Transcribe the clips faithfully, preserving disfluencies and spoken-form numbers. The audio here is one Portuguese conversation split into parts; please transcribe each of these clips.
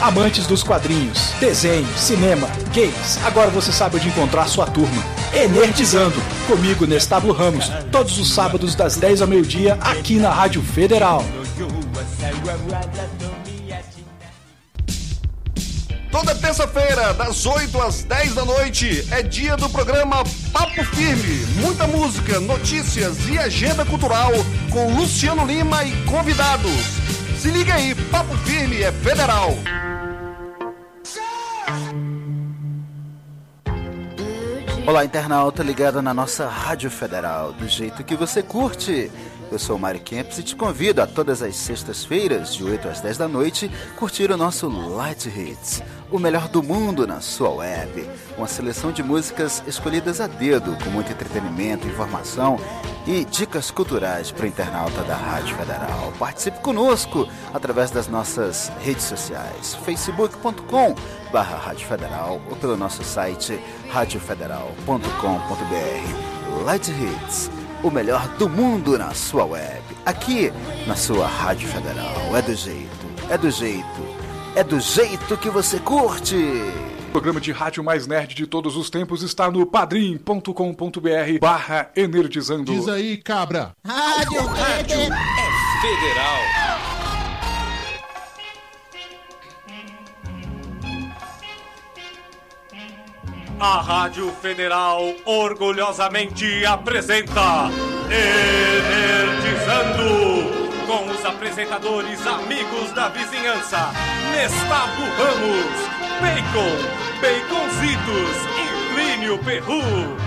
amantes dos quadrinhos, desenho, cinema, games, agora você sabe onde encontrar sua turma. Enerdizando, comigo, Nestábulo Ramos, todos os sábados das dez ao meio-dia, aqui na Rádio Federal. Toda terça-feira, das oito às dez da noite, é dia do programa Papo Firme. Muita música, notícias e agenda cultural com Luciano Lima e convidados. Se liga aí, Papo Firme é federal. Olá, internauta ligado na nossa Rádio Federal, do jeito que você curte. Eu sou o Mário Kempis e te convido a todas as sextas-feiras, de oito às dez da noite, curtir o nosso Light Hits, o melhor do mundo na sua web. Uma seleção de músicas escolhidas a dedo, com muito entretenimento, informação e dicas culturais para o internauta da Rádio Federal. Participe conosco através das nossas redes sociais, facebook ponto com barra Rádio Federal ou pelo nosso site rádio federal ponto com ponto br. Light Hits, o melhor do mundo na sua web, aqui na sua Rádio Federal. É do jeito, é do jeito, é do jeito que você curte. O programa de rádio mais nerd de todos os tempos está no padrim ponto com ponto br barra Enerdizando. Diz aí, cabra. Rádio, rádio é federal. A Rádio Federal orgulhosamente apresenta Enerdizando, com os apresentadores amigos da vizinhança, Nestábulo Ramos, Bacon, Baconzitos e Plínio Perru.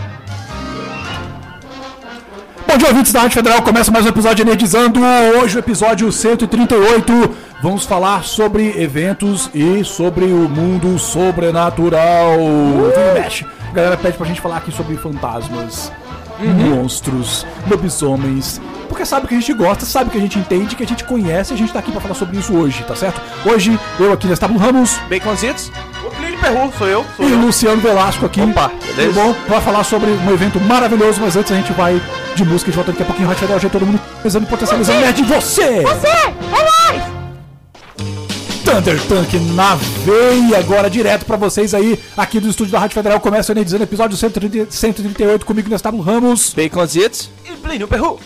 Bom dia, ouvintes da Rádio Federal, começa mais um episódio de Enerdizando. Hoje o episódio cento e trinta e oito. Vamos falar sobre eventos e sobre o mundo sobrenatural. Uh! Mexe. A galera pede pra gente falar aqui sobre fantasmas, uhum. monstros, lobisomens. Porque sabe que a gente gosta, sabe que a gente entende, que a gente conhece, e a gente tá aqui pra falar sobre isso hoje, tá certo? Hoje, eu aqui, Nestábulo Ramos, Baconzitos, o Plínio Perru, sou eu, sou e eu. Luciano Velasco aqui. Opa, beleza? Tudo bom? Vai falar sobre um evento maravilhoso, mas antes a gente vai de música, a gente volta daqui a pouquinho, Rádio Federal, já todo mundo pensando em potencializando nerd de você! Você! É nóis! Thunder Tank na veia, agora direto pra vocês aí, aqui do estúdio da Rádio Federal. Começa o Enerdizando, episódio cento e trinta e oito, comigo, Nestábulo Ramos, Baconzitos e Plínio Perru.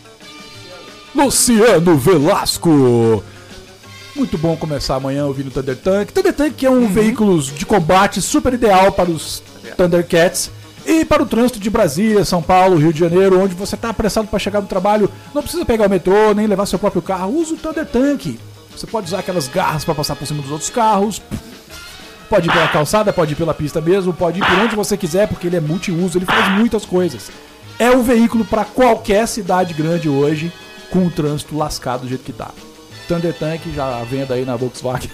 Luciano Velasco. Muito bom começar amanhã ouvindo Thunder Tank. Thunder Tank é um uhum. veículo de combate super ideal para os Thundercats e para o trânsito de Brasília, São Paulo, Rio de Janeiro, onde você está apressado para chegar no trabalho, não precisa pegar o metrô, nem levar seu próprio carro. Usa o Thunder Tank. Você pode usar aquelas garras para passar por cima dos outros carros. Pode ir pela calçada, pode ir pela pista mesmo, pode ir por onde você quiser, porque ele é multiuso, ele faz muitas coisas. É um veículo para qualquer cidade grande hoje, com o trânsito lascado do jeito que tá. Thunder Tank já à venda aí na Volkswagen.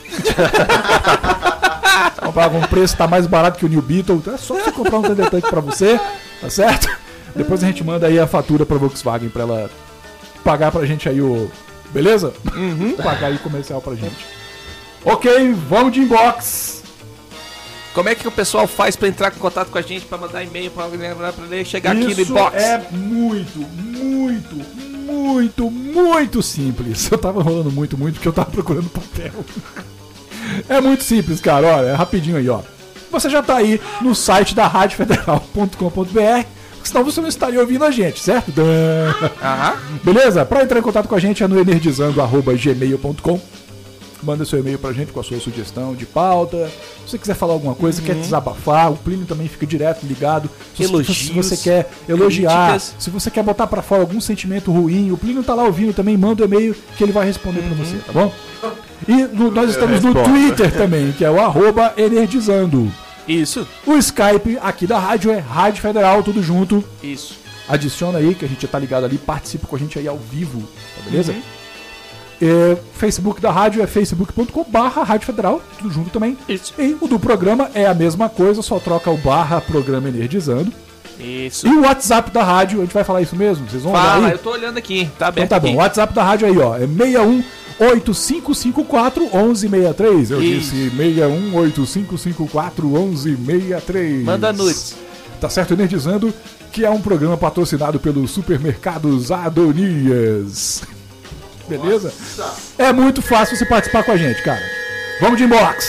Comprar com um preço tá mais barato que o New Beetle. Então é só você comprar um Thunder Tank pra você, tá certo? Depois a gente manda aí a fatura pra Volkswagen pra ela pagar pra gente aí o... Beleza? Uhum. Pagar aí comercial pra gente. Ok, vamos de inbox. Como é que o pessoal faz pra entrar em contato com a gente, pra mandar e-mail, pra, pra, pra chegar Isso aqui no inbox? É muito, muito, muito, muito simples. Eu tava rolando muito, muito, porque eu tava procurando papel. É muito simples, cara. Olha, é rapidinho aí, ó. Você já tá aí no site da rádio federal ponto com ponto br, senão você não estaria ouvindo a gente, certo? Aham. Beleza? Pra entrar em contato com a gente é no enerdizando arroba gmail ponto com. Manda seu e-mail pra gente com a sua sugestão de pauta. Se você quiser falar alguma coisa, uhum. quer desabafar, o Plínio também fica direto ligado. Se, Elogios, se você quer elogiar, críticas. Se você quer botar pra fora algum sentimento ruim, o Plínio tá lá ouvindo também, manda o e-mail que ele vai responder uhum. pra você, tá bom? E no, nós estamos no Twitter também, que é o arroba Enerdizando. Isso. O Skype aqui da rádio é Rádio Federal, tudo junto. Isso. Adiciona aí, que a gente já tá ligado ali, participa com a gente aí ao vivo, tá beleza? Uhum. É, Facebook da rádio é facebook ponto com barra Rádio Federal, tudo junto também. Isso. E o do programa é a mesma coisa, só troca o barra programa Enerdizando. Isso. E o WhatsApp da rádio, a gente vai falar isso mesmo? Vocês vão Fala, olhar aí? eu tô olhando aqui, tá aberto. Então tá aqui. bom, o WhatsApp da rádio aí, ó, é seis um oito cinco cinco quatro um um seis três. Eu Isso. disse seis um oito cinco cinco quatro um um seis três. Manda nudes. Tá certo, Enerdizando, que é um programa patrocinado pelos supermercados Adonias. Beleza? Nossa. É muito fácil você participar com a gente, cara. Vamos de inbox.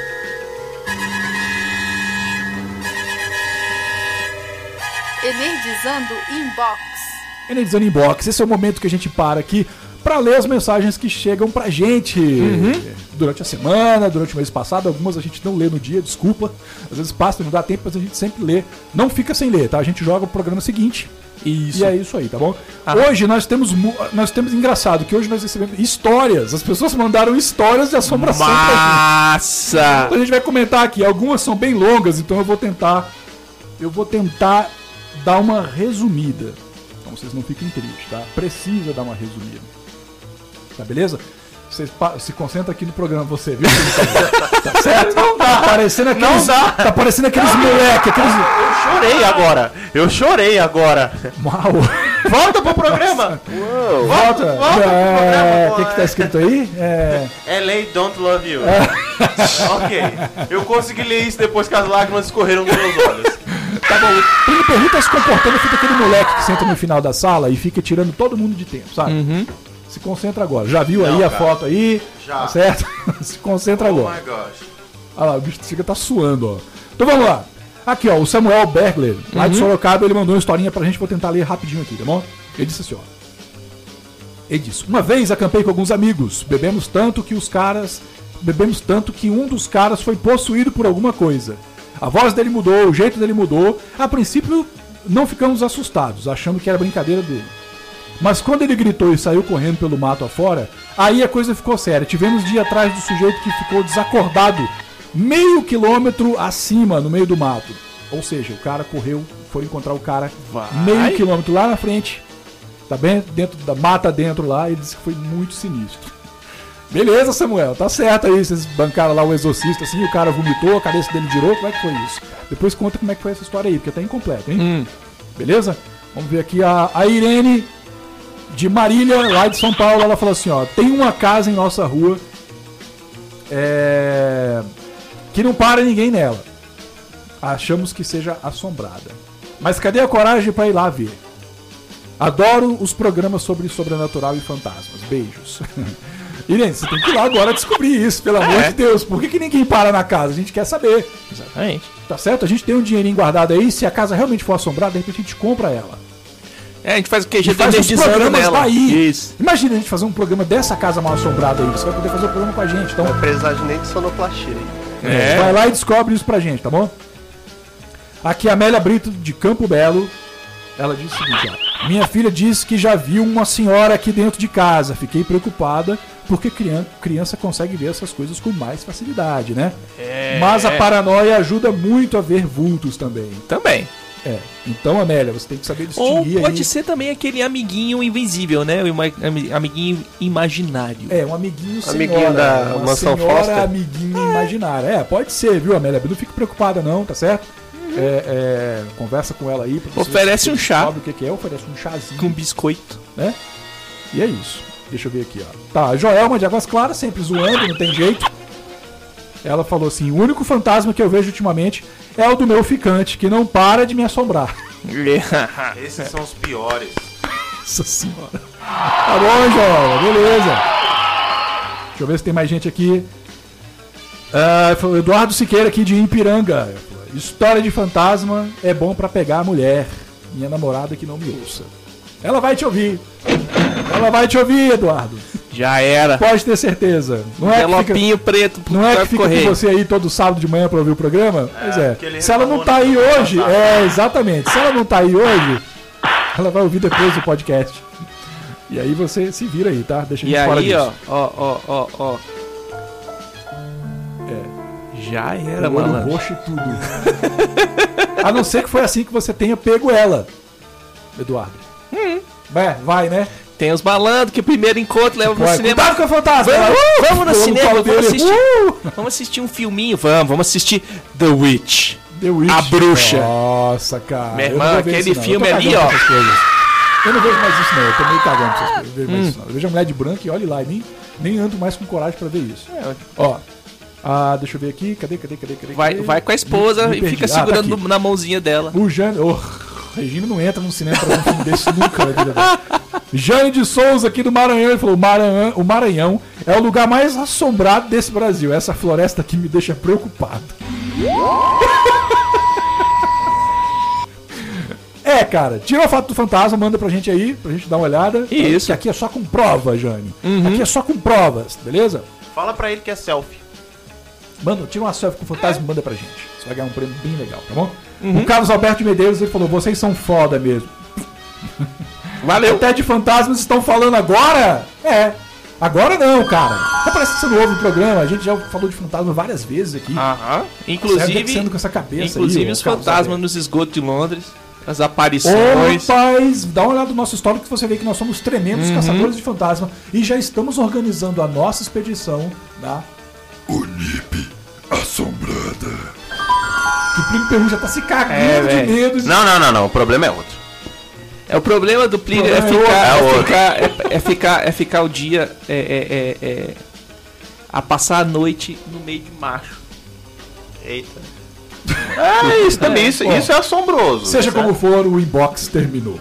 Energizando Inbox. Energizando Inbox. Esse é o momento que a gente para aqui para ler as mensagens que chegam pra gente uhum. durante a semana, durante o mês passado. Algumas a gente não lê no dia, desculpa. Às vezes passa, não dá tempo, mas a gente sempre lê. Não fica sem ler, tá? A gente joga o programa seguinte. Isso. E é isso aí, tá bom? Ah. Hoje nós temos, nós temos, engraçado, que hoje nós recebemos histórias. As pessoas mandaram histórias de assombração. Massa! Então a gente vai comentar aqui. Algumas são bem longas, então eu vou tentar, eu vou tentar dar uma resumida. Então vocês não fiquem tristes, tá? Precisa dar uma resumida. Tá beleza? Você se concentra aqui no programa, você, viu? Tá certo? Não dá. Tá parecendo aqueles, não dá. Tá parecendo aqueles moleque, aqueles... Eu chorei agora. Eu chorei agora. Uau. Volta pro programa. Uou. Volta. Volta, volta é... pro programa. O que que tá escrito aí? É... L A don't love you. É. Ok. Eu consegui ler isso depois que as lágrimas escorreram nos meus olhos. Tá bom. O Primo Perru tá se comportando, fica aquele moleque que senta no final da sala e fica tirando todo mundo de tempo, sabe? Uhum. Se concentra agora. Já viu Não, aí a cara. foto aí? Já. Tá certo? Se concentra oh agora. Oh my gosh. Olha lá, o bicho chega tá suando, ó. Então vamos lá. Aqui, ó, o Samuel Bergler, lá uhum. de Sorocaba, ele mandou uma historinha pra gente, vou tentar ler rapidinho aqui, tá bom? Ele disse assim, ó. Ele disse: uma vez acampei com alguns amigos, bebemos tanto que os caras... Bebemos tanto que um dos caras foi possuído por alguma coisa. A voz dele mudou, o jeito dele mudou. A princípio, não ficamos assustados, achando que era brincadeira dele. Mas quando ele gritou e saiu correndo pelo mato afora, aí a coisa ficou séria. Tivemos de ir atrás do sujeito que ficou desacordado meio quilômetro acima, no meio do mato. Ou seja, o cara correu, foi encontrar o cara Vai. meio quilômetro lá na frente, tá bem? Dentro da mata dentro lá, ele disse que foi muito sinistro. Beleza, Samuel, tá certo aí. Vocês bancaram lá o exorcista assim, o cara vomitou, a cabeça dele girou. Como é que foi isso? Depois conta como é que foi essa história aí, porque tá incompleto, hein? Hum. Beleza? Vamos ver aqui a, a Irene de Marília, lá de São Paulo. Ela falou assim, ó: tem uma casa em nossa rua é, que não para ninguém nela. Achamos que seja assombrada. Mas cadê a coragem pra ir lá ver? Adoro os programas sobre sobrenatural e fantasmas. Beijos. Irene, você tem que ir lá agora descobrir isso, pelo é. amor de Deus. Por que, que ninguém para na casa? A gente quer saber. Exatamente. Tá certo? A gente tem um dinheirinho guardado aí. Se a casa realmente for assombrada, de repente a gente compra ela. É, a gente faz o que? A gente faz os programas nela. daí. Isso. Imagina a gente fazer um programa dessa casa mal assombrada aí. Você vai poder fazer o programa com a gente. Então, não vai precisar de nem de sonoplastia. É. Vai lá e descobre isso pra gente, tá bom? Aqui a Amélia Brito, de Campo Belo. Ela disse o seguinte, ó: minha filha disse que já viu uma senhora aqui dentro de casa. Fiquei preocupada porque criança, criança consegue ver essas coisas com mais facilidade, né? É. Mas a paranoia ajuda muito a ver vultos também. Também. É, então, Amélia, você tem que saber distinguir. Ou pode aí. ser também aquele amiguinho invisível, né? Um amiguinho imaginário. É, um amiguinho senhora. Amiguinho da uma Mansão senhora Foster. Amiguinho é. imaginário. É, pode ser, viu, Amélia? Não fique preocupada não, tá certo? Uhum. É, é, conversa com ela aí. Pra oferece um chá. Sabe o que, que é? Oferece um chazinho. Com biscoito. Né? E é isso. Deixa eu ver aqui, ó. Tá, a Joelma de Águas Claras, sempre zoando, não tem jeito. Ela falou assim: o único fantasma que eu vejo ultimamente é o do meu ficante, que não para de me assombrar. Esses são os piores. Nossa senhora. Tá bom, Joelma, beleza. Deixa eu ver se tem mais gente aqui. Uh, o Eduardo Siqueira aqui de Ipiranga. História de fantasma é bom pra pegar a mulher. Minha namorada que não me ouça. Ela vai te ouvir. Ela vai te ouvir, Eduardo. Já era. Pode ter certeza. Não é que fica, preto. Não é que fica correr. com você aí todo sábado de manhã pra ouvir o programa? É, pois é. Se ela não tá aí hoje, é, exatamente. Se ela não tá aí hoje, ela vai ouvir depois do podcast. E aí você se vira aí, tá? Deixa a gente e fora aí, disso. ó, ó, ó, ó. É. Já era, o olho roxo e tudo. A não ser que foi assim que você tenha pego ela, Eduardo. Hum. É, vai, né? Tem os malandros que o primeiro encontro leva pro cinema. Cuidado com a fantasma! Vamos, uh, vamos no cinema, vamos assistir, uh! vamos assistir um filminho, vamos, vamos assistir The Witch. The Witch. A Bruxa. Nossa, cara. Meu irmão, aquele isso, filme ali, ó. Eu não vejo mais isso, não. Eu tô meio cagando pra essas coisas. Eu, vejo hum. mais isso, não. Eu vejo a mulher de branco e olhe lá, e nem, nem ando mais com coragem pra ver isso. É. Ó. Ah, deixa eu ver aqui. Cadê, cadê, cadê, cadê? Vai, vai com a esposa me, me e fica segurando ah, tá na mãozinha dela. O Jânio. Oh, Regina não entra no cinema pra ver um filme desse nunca na vida dela. Jane de Souza aqui do Maranhão, ele falou, Maranhão, o Maranhão é o lugar mais assombrado desse Brasil. Essa floresta aqui me deixa preocupado. É, cara, tira a foto do fantasma, manda pra gente aí, pra gente dar uma olhada. Isso. Que aqui é só com prova, Jane. Uhum. Aqui é só com provas, beleza? Fala pra ele que é selfie. Manda, tira uma selfie com o fantasma e manda pra gente. Você vai ganhar um prêmio bem legal, tá bom? Uhum. O Carlos Alberto de Medeiros, ele falou, vocês são foda mesmo. Valeu. Até de fantasmas estão falando agora? É. Agora não, cara. Até parece que você não ouve o programa. A gente já falou de fantasma várias vezes aqui. Aham. Você Inclusive, sendo com essa cabeça inclusive aí, os ô, Carlos fantasmas Alberto. nos esgotos de Londres. As Ô, aparições. rapaz, dá uma olhada no nosso histórico que você vê que nós somos tremendos Uhum. caçadores de fantasma e já estamos organizando a nossa expedição da Unip assombrada. que o Plínio Perru já tá se cagando É, de velho. medo. Não, não, não, não. O problema é outro. É, o problema do Plínio O é problema ficar, é é, outro. ficar, é, é ficar, é ficar o dia é, é, é, é, a passar a noite no meio de macho. Eita. É, isso também. Isso, Bom, isso é assombroso. Seja sabe? como for, o inbox terminou.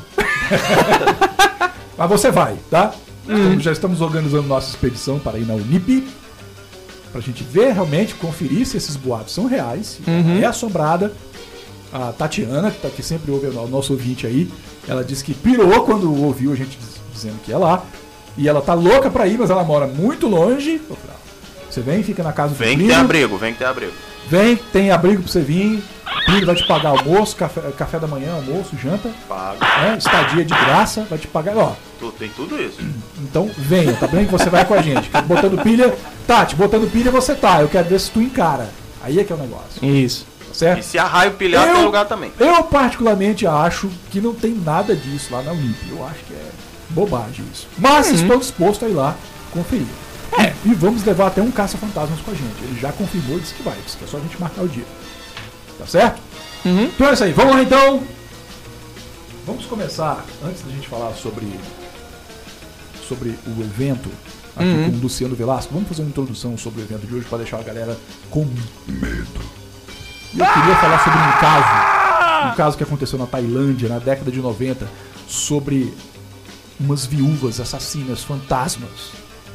Mas você vai, tá? Então, já estamos organizando nossa expedição para ir na Unip. Pra gente ver realmente, conferir se esses boatos são reais. Se ela é assombrada. A Tatiana, que, tá, que sempre ouve o nosso ouvinte aí, ela disse que pirou quando ouviu a gente diz- dizendo que ia lá. E ela tá louca pra ir, mas ela mora muito longe. Eu falei, "Ah, você vem, fica na casa do Vem que Plínio. tem abrigo, vem que tem abrigo. Vem, tem abrigo pra você vir. O Plínio vai te pagar almoço, café, café da manhã, almoço, janta. Pago. Né? Estadia de graça, vai te pagar. Ó, Tu, tem tudo isso. então venha, tá bem? Que você vai com a gente. Botando pilha. Tati, botando pilha você tá. Eu quero ver se tu encara. Aí é que é o negócio. Isso. Tá E certo? se a raio pilhar, Eu- tem lugar também. Eu particularmente acho que não tem nada disso lá na Unip. Eu acho que é bobagem isso. Mas estou disposto a ir lá conferir. É. E vamos levar até um caça-fantasmas com a gente. Ele já confirmou e disse que vai. Disse que é só a gente marcar o dia. Tá certo? Uhum. Então é isso aí. Vamos lá então. Vamos começar, antes da gente falar sobre, sobre o evento aqui Uhum. com o Luciano Velasco. Vamos fazer uma introdução sobre o evento de hoje para deixar a galera com medo. E eu queria falar sobre um caso, um caso que aconteceu na Tailândia na década de noventa, sobre umas viúvas assassinas fantasmas.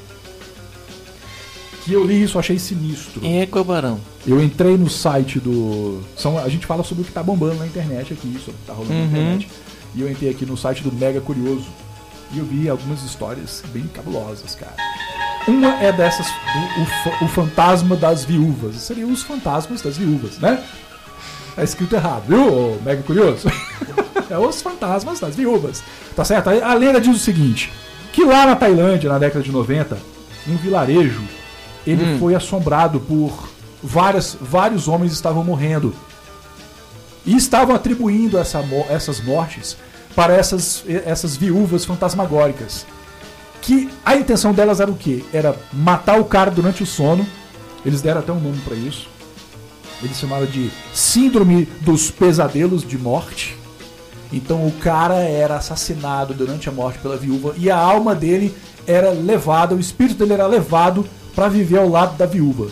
Que eu li isso, achei sinistro. É, Cobarão. Eu entrei no site do. São, a gente fala sobre o que tá bombando na internet aqui, sobre o que tá rolando Uhum. na internet. E eu entrei aqui no site do Mega Curioso. E eu vi algumas histórias bem cabulosas, cara. Uma é dessas, o, o, fa- o fantasma das viúvas. Seriam os fantasmas das viúvas, né? Tá escrito errado, viu, ô Mega Curioso? É os fantasmas das viúvas. Tá certo? A, a lenda diz o seguinte: que lá na Tailândia, na década de noventa, um vilarejo, ele Hum. foi assombrado por várias, vários homens estavam morrendo. E estavam atribuindo essa, mo- essas mortes para essas, essas viúvas fantasmagóricas. Que a intenção delas era o quê? Era matar o cara durante o sono. Eles deram até um nome para isso. Eles chamaram de Síndrome dos Pesadelos de Morte. Então o cara era assassinado durante a morte pela viúva e a alma dele era levada, o espírito dele era levado para viver ao lado da viúva.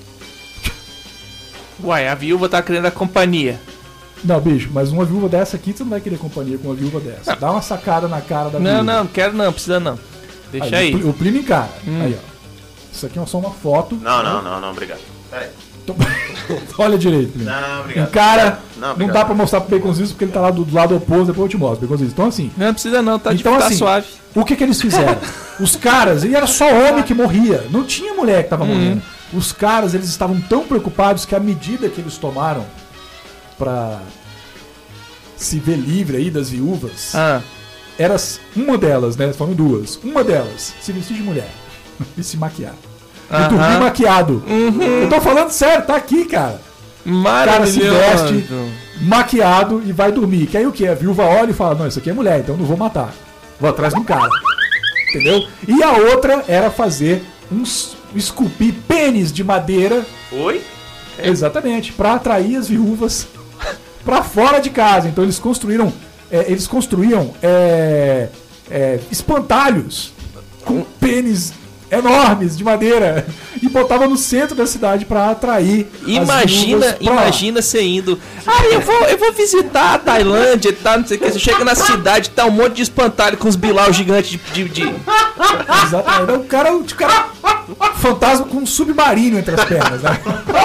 Uai, a viúva tá querendo a companhia. Não, bicho, mas uma viúva dessa aqui, você não vai querer companhia com uma viúva dessa. Dá uma sacada na cara da viúva. Não, não, quero não, precisa não. Deixa aí. O Pli- O Plínio encara. Hum. Aí, ó. Isso aqui é só uma foto. Não, não, não, não, obrigado. Peraí. Então, olha direito, Plínio. Não, obrigado. Encara. Não, Não, obrigado. dá pra mostrar pro Baconzitos porque ele tá lá do, do lado oposto, depois eu te mostro, Baconzitos. Então assim, Não precisa não, tá, então, de, tá assim, suave. o que que eles fizeram? Os caras, e era só homem que morria, não tinha mulher que tava Uhum. morrendo. Os caras, eles estavam tão preocupados que a medida que eles tomaram pra se ver livre aí das viúvas, Ah, era uma delas, né? Foram duas. Uma delas, se vestir de mulher e se maquiar. E Aham. dormir maquiado. Eu tô falando sério, tá aqui, cara. Cara se maravilhoso. veste maquiado e vai dormir. Que aí o que? A viúva olha e fala, não, isso aqui é mulher, então eu não vou matar. Vou atrás de um cara. Entendeu? E a outra era fazer uns esculpir pênis de madeira, Oi? exatamente, pra atrair as viúvas pra fora de casa. Então eles construíram, é, eles construíam é, é, espantalhos com pênis enormes de madeira e botava no centro da cidade pra atrair. Imagina, as imagina você indo. Ah, eu vou, eu vou visitar a Tailândia e tal, não sei o que. Você chega na cidade, tá um monte de espantalho com uns bilau gigantes de. de, de... Exatamente. O cara, o cara fantasma com um submarino entre as pernas, né?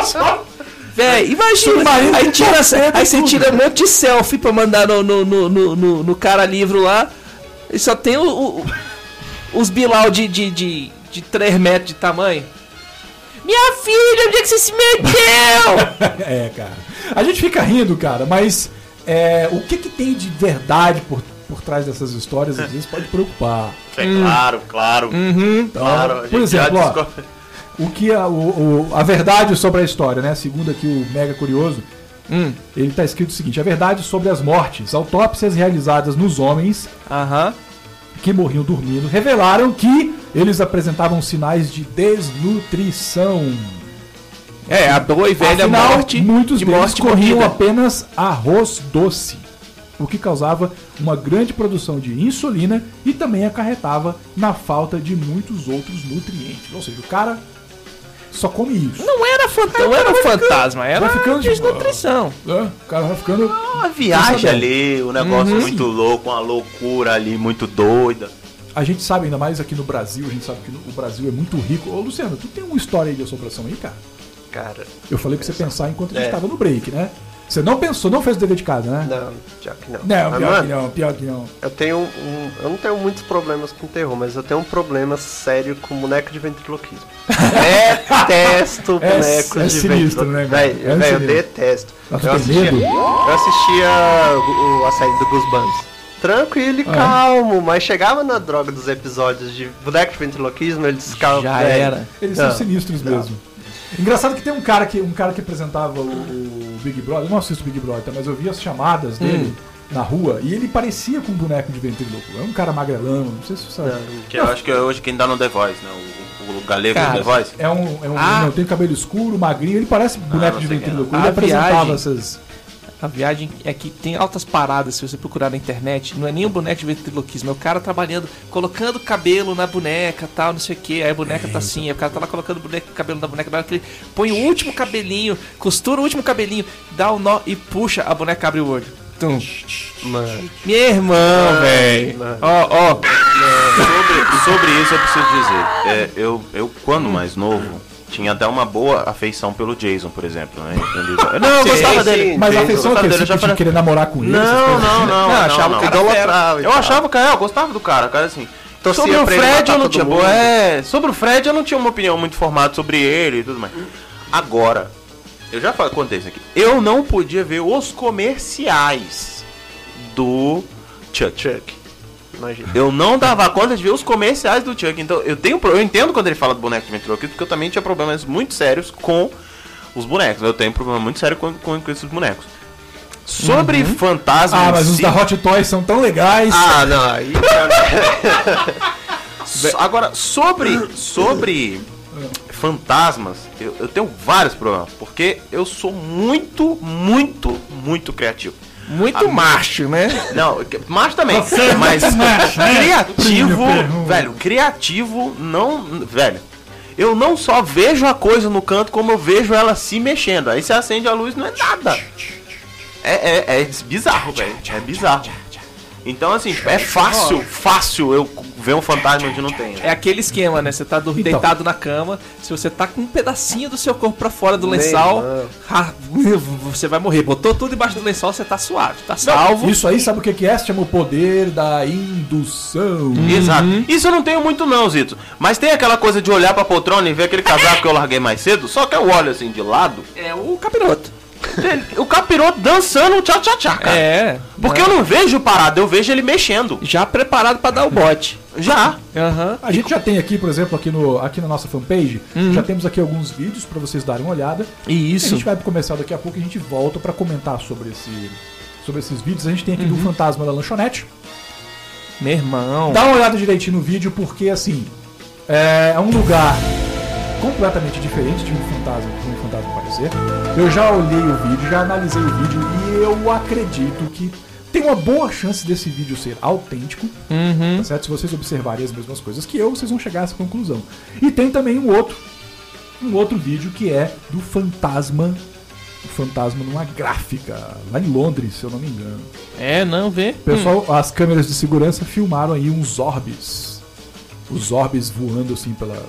Véi, imagina. Aí, tira, aí você tira um monte de selfie pra mandar no, no, no, no, no, no cara livro lá. E só tem o, o, os bilau de, de, de, de três metros de tamanho. Minha filha, onde é que você se meteu? É, cara. A gente fica rindo, cara, mas é, o que, que tem de verdade por, por trás dessas histórias, às vezes pode preocupar. É claro, claro. Uhum. Então, Claro, a por gente exemplo, já ó, descobre. o que a, o, o- a verdade sobre a história, né? Segundo aqui o Mega Curioso, Hum. ele tá escrito o seguinte: a verdade sobre as mortes, autópsias realizadas nos homens Aham. que morriam dormindo revelaram que eles apresentavam sinais de desnutrição. É, a boa e velha Afinal, morte muitos de deles morte comiam morrida. apenas arroz doce, o que causava uma grande produção de insulina e também acarretava na falta de muitos outros nutrientes. Ou seja, o cara só come isso. Não era, fanta não era um fantasma, era vai ficando de desnutrição. É, o cara vai ficando... Uma viagem Sabe? ali, um negócio Uhum. muito louco, uma loucura ali, muito doida. A gente sabe, ainda mais aqui no Brasil, a gente sabe que no- o Brasil é muito rico. Ô, Luciano, tu tem uma história aí de assombração aí, cara? Cara, Eu falei pra você pensar enquanto a gente É. tava no break, né? Você não pensou, não fez o dever de casa, né? não, pior que não. Não, Mas, pior mano, que não, pior que não. Eu tenho um. Eu não tenho muitos problemas com terror, mas eu tenho um problema sério com boneco de ventriloquismo. Detesto É- bonecos é de sinistro, ventriloquismo. né, Véi, cara? É véi, eu sinistro. detesto. Mas tu Eu tem assistia, medo? eu assistia o- a série do Goosebumps. Tranquilo e Ah, é? calmo, mas chegava na droga dos episódios de boneco de ventriloquismo, eles ficavam. Já véi, era. Eles Não, são sinistros não. mesmo. Engraçado que tem um cara que, um cara que apresentava o, o Big Brother, eu não assisto o Big Brother, mas eu vi as chamadas dele na rua e ele parecia com um boneco de ventríloco. É um cara magrelão, não sei se você sabe. Que eu acho que é hoje quem dá no The Voice, né? O, o galego Cara, do The Voice. É um, é um Ah. não, tem cabelo escuro, magrinho, ele parece boneco não de sei quem é, ventríloco. não. Ele A apresentava viagem- essas. A viagem é que tem altas paradas, se você procurar na internet, não é nem um boneco de ventriloquismo, é o cara trabalhando, colocando cabelo na boneca, tal, não sei o que, aí a boneca tá assim, aí o cara tá lá colocando o boneco, cabelo na boneca, na hora que ele põe o último cabelinho, costura o último cabelinho, dá o nó e puxa, a boneca abre o olho. Tum. Mano. Meu irmão, velho. mano. Ó, ó. Sobre, sobre isso eu preciso dizer. É, eu, eu, quando mais novo, tinha até uma boa afeição pelo Jason, por exemplo, né? Ele- Não, eu Sim, gostava sim, dele. Mas a Jason, afeição é o gostava quê? dele, Você eu já de falei- querer namorar com ele? essas Não, coisas? não, não. Não, achava que não. era idolatrava e Eu tal. achava que eu gostava do cara, cara assim. Torcia Sobre o pra ele Fred matar eu não todo tinha mundo. boa. É, sobre o Fred eu não tinha uma opinião muito formada sobre ele e tudo mais. Agora, eu já falei, contei isso aqui. Eu não podia ver os comerciais do Chuck. Chuck. Imagina. Eu não dava conta de ver os comerciais do Chuck. Então, eu tenho pro- eu entendo quando ele fala do boneco de ventriloquismo, porque eu também tinha problemas muito sérios com os bonecos. Eu tenho um problema muito sério com, com, com esses bonecos. Sobre fantasmas. Ah, mas em os si- da Hot Toys são tão legais. Ah, não, aí. So- Agora, sobre, sobre fantasmas, eu, eu tenho vários problemas. Porque eu sou muito, muito, muito criativo. Muito macho, né? Não, que- macho também. Você é Mas muito macho, né? criativo, Primo, primo. velho, criativo não. Velho, eu não só vejo a coisa no canto, como eu vejo ela se mexendo. Aí você acende a luz, não é nada. É, é, é bizarro, velho. É bizarro. Então, assim, é fácil, fácil eu ver um fantasma onde não tem. É aquele esquema, né? Você tá do- Então. deitado na cama, se você tá com um pedacinho do seu corpo pra fora do Meu lençol, irmão. ah, você vai morrer. Botou tudo embaixo do lençol, você tá suave, tá salvo. Isso aí, sabe o que que é? Se chama o poder da indução. Exato. Isso eu não tenho muito não, Zito. Mas tem aquela coisa de olhar pra poltrona e ver aquele casaco que eu larguei mais cedo, só que eu olho assim de lado, É o capiroto. o capiroto dançando um tchá-tchá-tchá, cara. É. Porque eu não vejo parado, eu vejo ele mexendo. Já preparado pra dar o bote. Já. Aham. A gente já tem aqui, por exemplo, aqui, no, aqui na nossa fanpage, já temos aqui alguns vídeos pra vocês darem uma olhada. E A isso. gente vai pro comercial daqui a pouco e a gente volta pra comentar sobre, esse, sobre esses vídeos. A gente tem aqui do Fantasma da Lanchonete. Meu irmão. Dá uma olhada direitinho no vídeo, porque assim, é um lugar completamente diferente de um fantasma, de um fantasma aparecer. Eu já olhei o vídeo, já analisei o vídeo e eu acredito que Tem uma boa chance desse vídeo ser autêntico, Uhum. tá certo? Se vocês observarem as mesmas coisas que eu, vocês vão chegar a essa conclusão. E tem também um outro, um outro vídeo que é do fantasma, o fantasma numa gráfica, lá em Londres, se eu não me engano. É, não, vê. Pessoal, as câmeras de segurança filmaram aí uns orbes. Os orbes voando assim pela...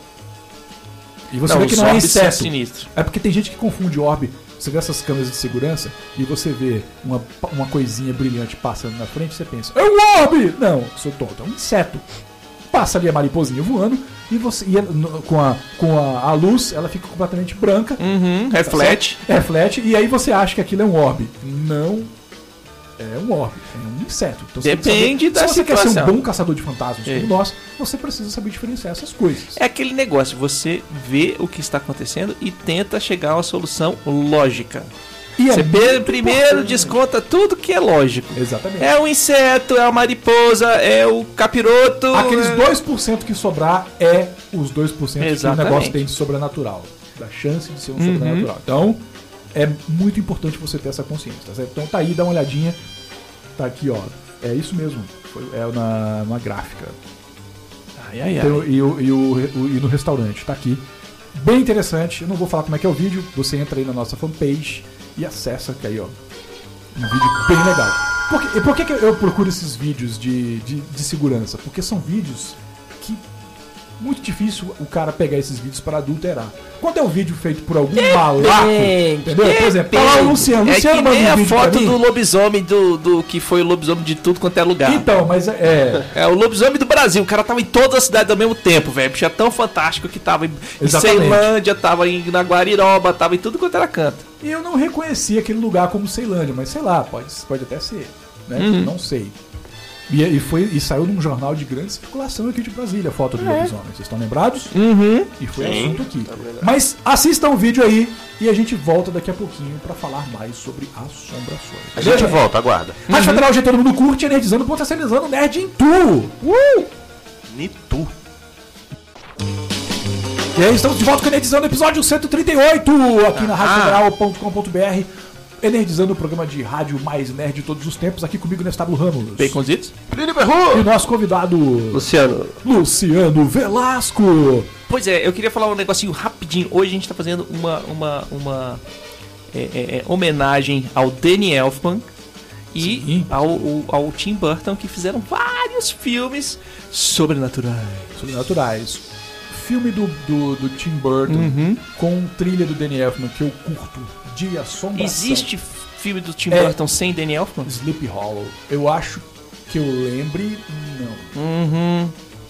E você Não, vê que os não é orbes são inseto. sinistros. É porque tem gente que confunde orbe. Você vê essas câmeras de segurança e você vê uma, uma coisinha brilhante passando na frente, você pensa, é um orbe! Não, sou tonto, é um inseto. Passa ali a mariposinha voando e você e ela, no- com, a, com a, a luz ela fica completamente branca. Uhum, reflete. Tá certo? Reflete, e aí você acha que aquilo é um orbe. Não é um orbe, é um inseto. Então, você tem que Depende saber- da Se você quer ser situação. um bom caçador de fantasmas É. como nós, você precisa saber diferenciar essas coisas. É aquele negócio, você vê o que está acontecendo e tenta chegar a uma solução lógica. E é Você pe- muito primeiro importante. desconta tudo que é lógico. Exatamente. É o inseto, é a mariposa, é o capiroto. Aqueles é- dois por cento que sobrar é os dois por cento que o Exatamente. negócio tem de sobrenatural. Da chance de ser um Uhum. sobrenatural. Então, é muito importante você ter essa consciência, tá certo? Então tá aí, dá uma olhadinha. Tá aqui, ó. É isso mesmo. Foi, é na, na gráfica. Ai, ai, ai. Então, e, o, e, o, o- e no restaurante, tá aqui. Bem interessante. Eu não vou falar como é que é o vídeo. Você entra aí na nossa fanpage e acessa, que aí, ó. Um vídeo bem legal. Por, que- por que, que eu procuro esses vídeos de, de, de segurança? Porque são vídeos que muito difícil o cara pegar esses vídeos para adulterar. Quando é um vídeo feito por algum malaco, entendeu? Por exemplo, tá lá o Luciano. É Luciano que manda nem um a vídeo pra foto mim. do lobisomem do, do que foi o lobisomem de tudo quanto é lugar. Então, mas é... É o lobisomem do Brasil. O cara tava em todas as cidades ao mesmo tempo, velho. Bicho é tão fantástico que tava em, em Exatamente. Ceilândia, tava em, na Guariroba, tava em tudo quanto era canto. E eu não reconheci aquele lugar como Ceilândia, mas sei lá, pode, pode até ser, né? Uhum. Não sei. E, e, foi, e saiu num jornal de grande circulação aqui de Brasília, a foto do lobisomem. Vocês estão lembrados? Uhum. E foi assunto aqui. Mas assistam o vídeo aí e a gente volta daqui a pouquinho pra falar mais sobre assombrações. A gente volta, aguarda. Rádio Federal G, todo mundo curte, energizando, potencializando, nerd em tu! Uh! Nitu. E aí, estamos de volta com o Energizando, episódio cento e trinta e oito, aqui na rádio federal ponto com ponto b r. Energizando o programa de rádio mais nerd de todos os tempos, aqui comigo, Nestábulo Ramos. Baconzitos? E o nosso convidado, Luciano, Luciano Velasco. Pois é, eu queria falar um negocinho rapidinho. Hoje a gente tá fazendo uma, uma, uma é, é, é, homenagem ao Danny Elfman e Sim. ao, ao, ao Tim Burton, que fizeram vários filmes sobrenaturais. Sobrenaturais. Filme do, do, do Tim Burton Uhum. com trilha do Danny Elfman, que eu curto, de assombração. Existe filme do Tim É. Burton sem Danny Elfman? Sleepy Hollow. Eu acho que eu lembre, não. Uhum.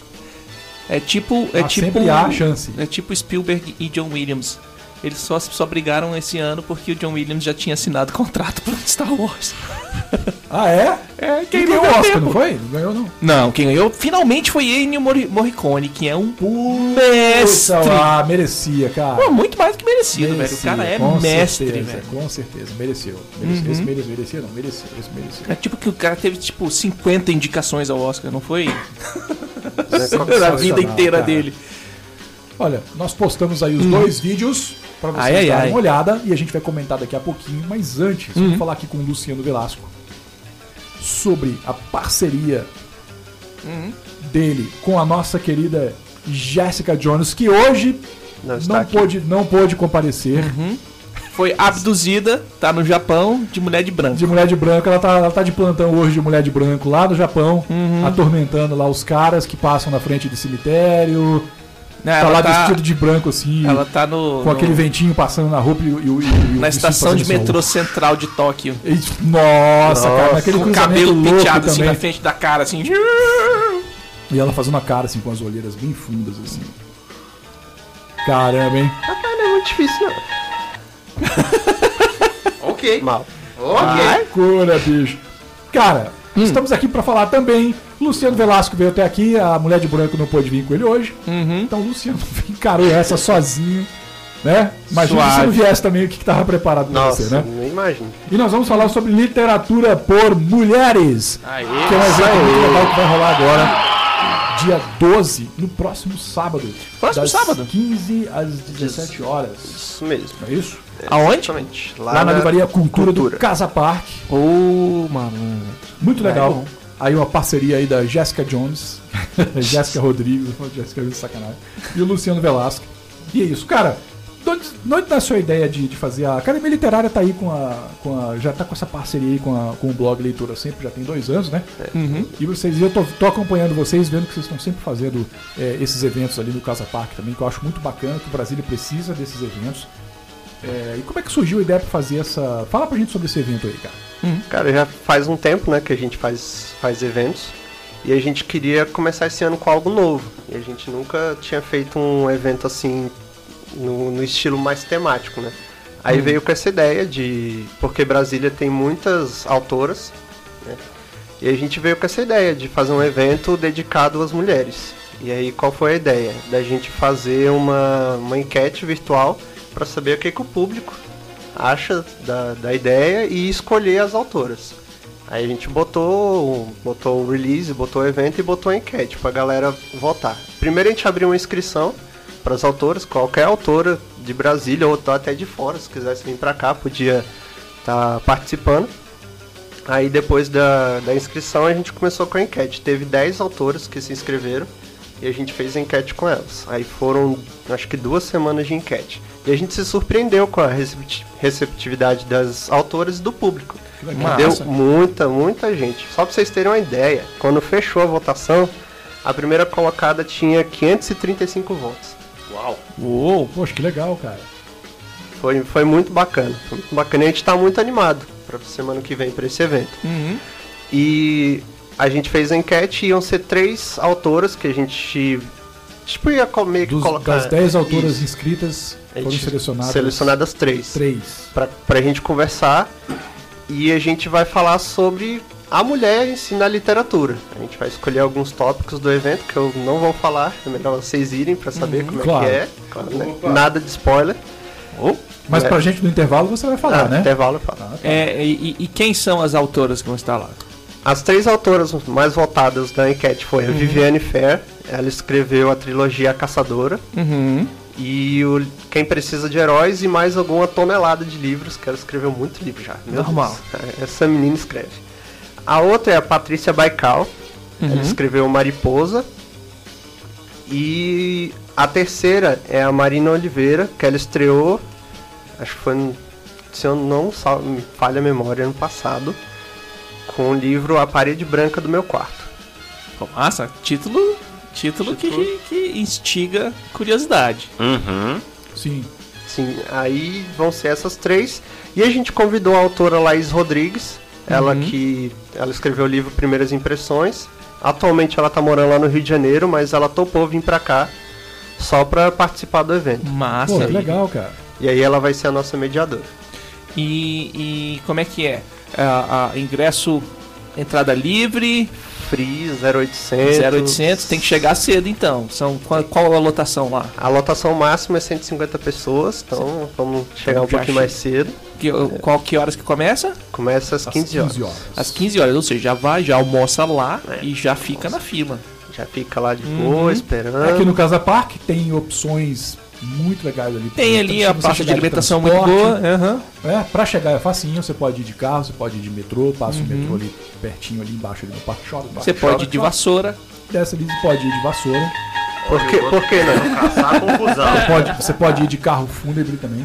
É tipo. É Mas tipo sempre há chance. É tipo Spielberg e John Williams. Eles só, só brigaram esse ano porque o John Williams já tinha assinado contrato pro Star Wars. Ah, é? É, Quem ganhou o Oscar, não foi? Não ganhou, não. Não, quem ganhou finalmente foi Ennio Mori- Morricone, que é um mestre. Puxa, ah, merecia, cara. Pô, muito mais do que merecido, Merecia, velho. O cara é com mestre, certeza, velho. Com certeza, mereceu. mereceu. Uhum. Esse mereceu, merecia, não, mereceu, esse mereceu. É tipo que o cara teve, tipo, cinquenta indicações ao Oscar, não foi? A Sensacional, vida inteira cara. dele. Olha, nós postamos aí os dois vídeos pra vocês Ai, ai, darem ai. uma olhada e a gente vai comentar daqui a pouquinho, mas antes, Uhum. vamos falar aqui com o Luciano Velasco sobre a parceria Uhum. dele com a nossa querida Jessica Jones, que hoje Não está não aqui. pôde, não pôde comparecer. Foi abduzida, tá no Japão, de mulher de branco. De mulher de branco, ela tá, ela tá de plantão hoje de mulher de branco lá no Japão, Uhum. atormentando lá os caras que passam na frente do cemitério. Não, Tá ela lá tá, vestido de branco assim, ela tá no, com no- aquele ventinho passando na roupa e, o- e, o- e, o- e o na vestido estação de fazendo metrô som. central de Tóquio. E, nossa, cara, naquele Com o cruzamento cabelo louco penteado assim também. na frente da cara, assim. E ela fazendo a cara assim com as olheiras bem fundas assim. Caramba, hein? não é muito difícil, não. Ok. Mal. Ok. Cura, bicho. Cara, Hum. estamos aqui pra falar também. Luciano Velasco veio até aqui, a mulher de branco não pôde vir com ele hoje. Uhum. Então o Luciano encarou essa sozinho, né? Imagina se Suave. não viesse também o que que tava preparado pra Nossa, você, né? nem imagino. E nós vamos falar sobre literatura por mulheres. Aê. Que é um evento muito legal que vai rolar agora, dia doze, no próximo sábado. Próximo das sábado? quinze às dezessete horas. Isso mesmo. É isso? Aonde? Exatamente. Lá, na Livraria Cultura, Cultura. do Casa Park. Ô, mano. Muito Vai, legal. bom. Aí uma parceria aí da Jéssica Jones, Jéssica Rodrigues, Jéssica Jones, sacanagem, e o Luciano Velasco. E é isso, cara. De onde, de onde nasceu a ideia de, de fazer a Academia Literária? Tá aí com a, com a. Já tá com essa parceria aí com, a, com o blog Leitura Sempre, já tem dois anos, né? Uhum. E vocês, eu tô, tô acompanhando vocês, vendo que vocês estão sempre fazendo é, esses eventos ali no Casa Park também, que eu acho muito bacana, que o Brasília precisa desses eventos. É, e como é que surgiu a ideia pra fazer essa. Fala pra gente sobre esse evento aí, cara. Cara, já faz um tempo, né, que a gente faz, faz eventos. E a gente queria começar esse ano com algo novo. E a gente nunca tinha feito um evento assim, no, no estilo mais temático, né? Aí Hum. veio com essa ideia de... Porque Brasília tem muitas autoras, né? E a gente veio com essa ideia de fazer um evento dedicado às mulheres. E aí qual foi a ideia? Da gente fazer uma, uma enquete virtual para saber o que, que o público acha da, da ideia e escolher as autoras. Aí a gente botou, botou o release, botou o evento e botou a enquete pra galera votar. Primeiro a gente abriu uma inscrição para as autoras, qualquer autora de Brasília ou até de fora, se quisesse vir pra cá, podia estar participando. Aí depois da, da inscrição a gente começou com a enquete. Teve dez autoras que se inscreveram e a gente fez a enquete com elas. Aí foram, acho que duas semanas de enquete. E a gente se surpreendeu com a recepti- receptividade das autoras e do público. Deu Massa. muita, muita gente. Só pra vocês terem uma ideia, quando fechou a votação, a primeira colocada tinha quinhentos e trinta e cinco votos. Uau. Uou. Poxa, que legal, cara. Foi, foi muito bacana. Foi muito bacana e a gente tá muito animado pra semana que vem pra esse evento. Uhum. E a gente fez a enquete e iam ser três autoras que a gente tipo ia co- meio que Dos, colocar. das dez autoras Isso. inscritas, A foram gente selecionadas. Selecionadas três. Três. Pra, pra gente conversar. E a gente vai falar sobre a mulher em si na literatura. A gente vai escolher alguns tópicos do evento que eu não vou falar, é melhor vocês irem pra saber como claro. é que é. Claro, né? Nada de spoiler. Mas É. pra gente no intervalo você vai falar, Ah, né? intervalo eu falo. É, e, e quem são as autoras que vão estar lá? As três autoras mais votadas da enquete foi a Viviane Fair, ela escreveu a trilogia A Caçadora, Uhum. e o Quem Precisa de Heróis e mais alguma tonelada de livros, que ela escreveu muito livro já. Meu Normal. Deus, essa menina escreve. A outra é a Patrícia Baikal, ela escreveu Mariposa. E a terceira é a Marina Oliveira, que ela estreou, acho que foi, no- se eu não sal- me falha a memória, ano passado, com o livro A Parede Branca do Meu Quarto. Pô, massa, título, título que, que instiga curiosidade. Uhum. Sim. Sim, aí vão ser essas três. E a gente convidou a autora Laís Rodrigues, ela que ela escreveu o livro Primeiras Impressões. Atualmente ela tá morando lá no Rio de Janeiro, mas ela topou vir pra cá só pra participar do evento. Massa. Pô, que E- legal, cara. E aí ela vai ser a nossa mediadora. E, e como é que é? A, a ingresso, entrada livre, Free, zero oitocentos. zero oitocentos, tem que chegar cedo então. São, qual, qual a lotação lá? A lotação máxima é cento e cinquenta pessoas, então vamos chegar um Já pouquinho che- mais cedo. Que, qual, que horas que começa? Começa às Às quinze horas. Às quinze horas, ou seja, já vai, já almoça lá e já fica na fila. Já fica lá de boa, esperando. Aqui no Casa Park tem opções muito legais ali. Tem ali a Pra você parte de chegar alimentação muito transporte. boa. aham. É, pra chegar é facinho, você pode ir de carro, você pode ir de metrô, passa o metrô ali pertinho, ali embaixo, ali no Parque Shopping. Você pode ir de vassoura. Desce ali, você pode ir de vassoura. Por que, por que não? Caçar confusão. Você pode, você pode ir de carro fúnebre também.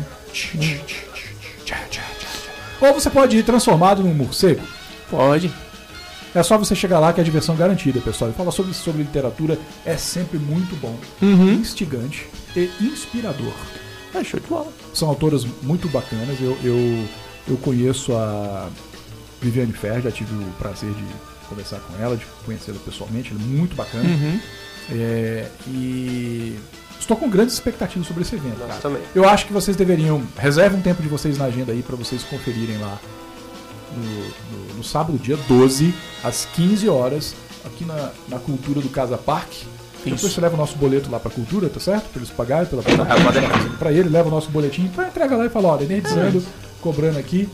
Ou você pode ir transformado num morcego. Pode. É só você chegar lá que é diversão garantida, pessoal. E falar sobre, sobre literatura é sempre muito bom, instigante e inspirador. É show de bola. São autoras muito bacanas. Eu, eu, eu conheço a Viviane Fer, já tive o prazer de conversar com ela, de conhecê-la pessoalmente. Ela é muito bacana. É, e estou com grandes expectativas sobre esse evento. Nós cara. também. Eu acho que vocês deveriam. Reserve um tempo de vocês na agenda aí para vocês conferirem lá no, no, no sábado, dia doze, às quinze horas, aqui na, na Cultura do Casa Park. Depois Isso. você leva o nosso boleto lá pra Cultura, tá certo? Pra eles pagarem pela pra ele, leva o nosso boletim pra entrega lá e fala, ó, energizando, cobrando aqui.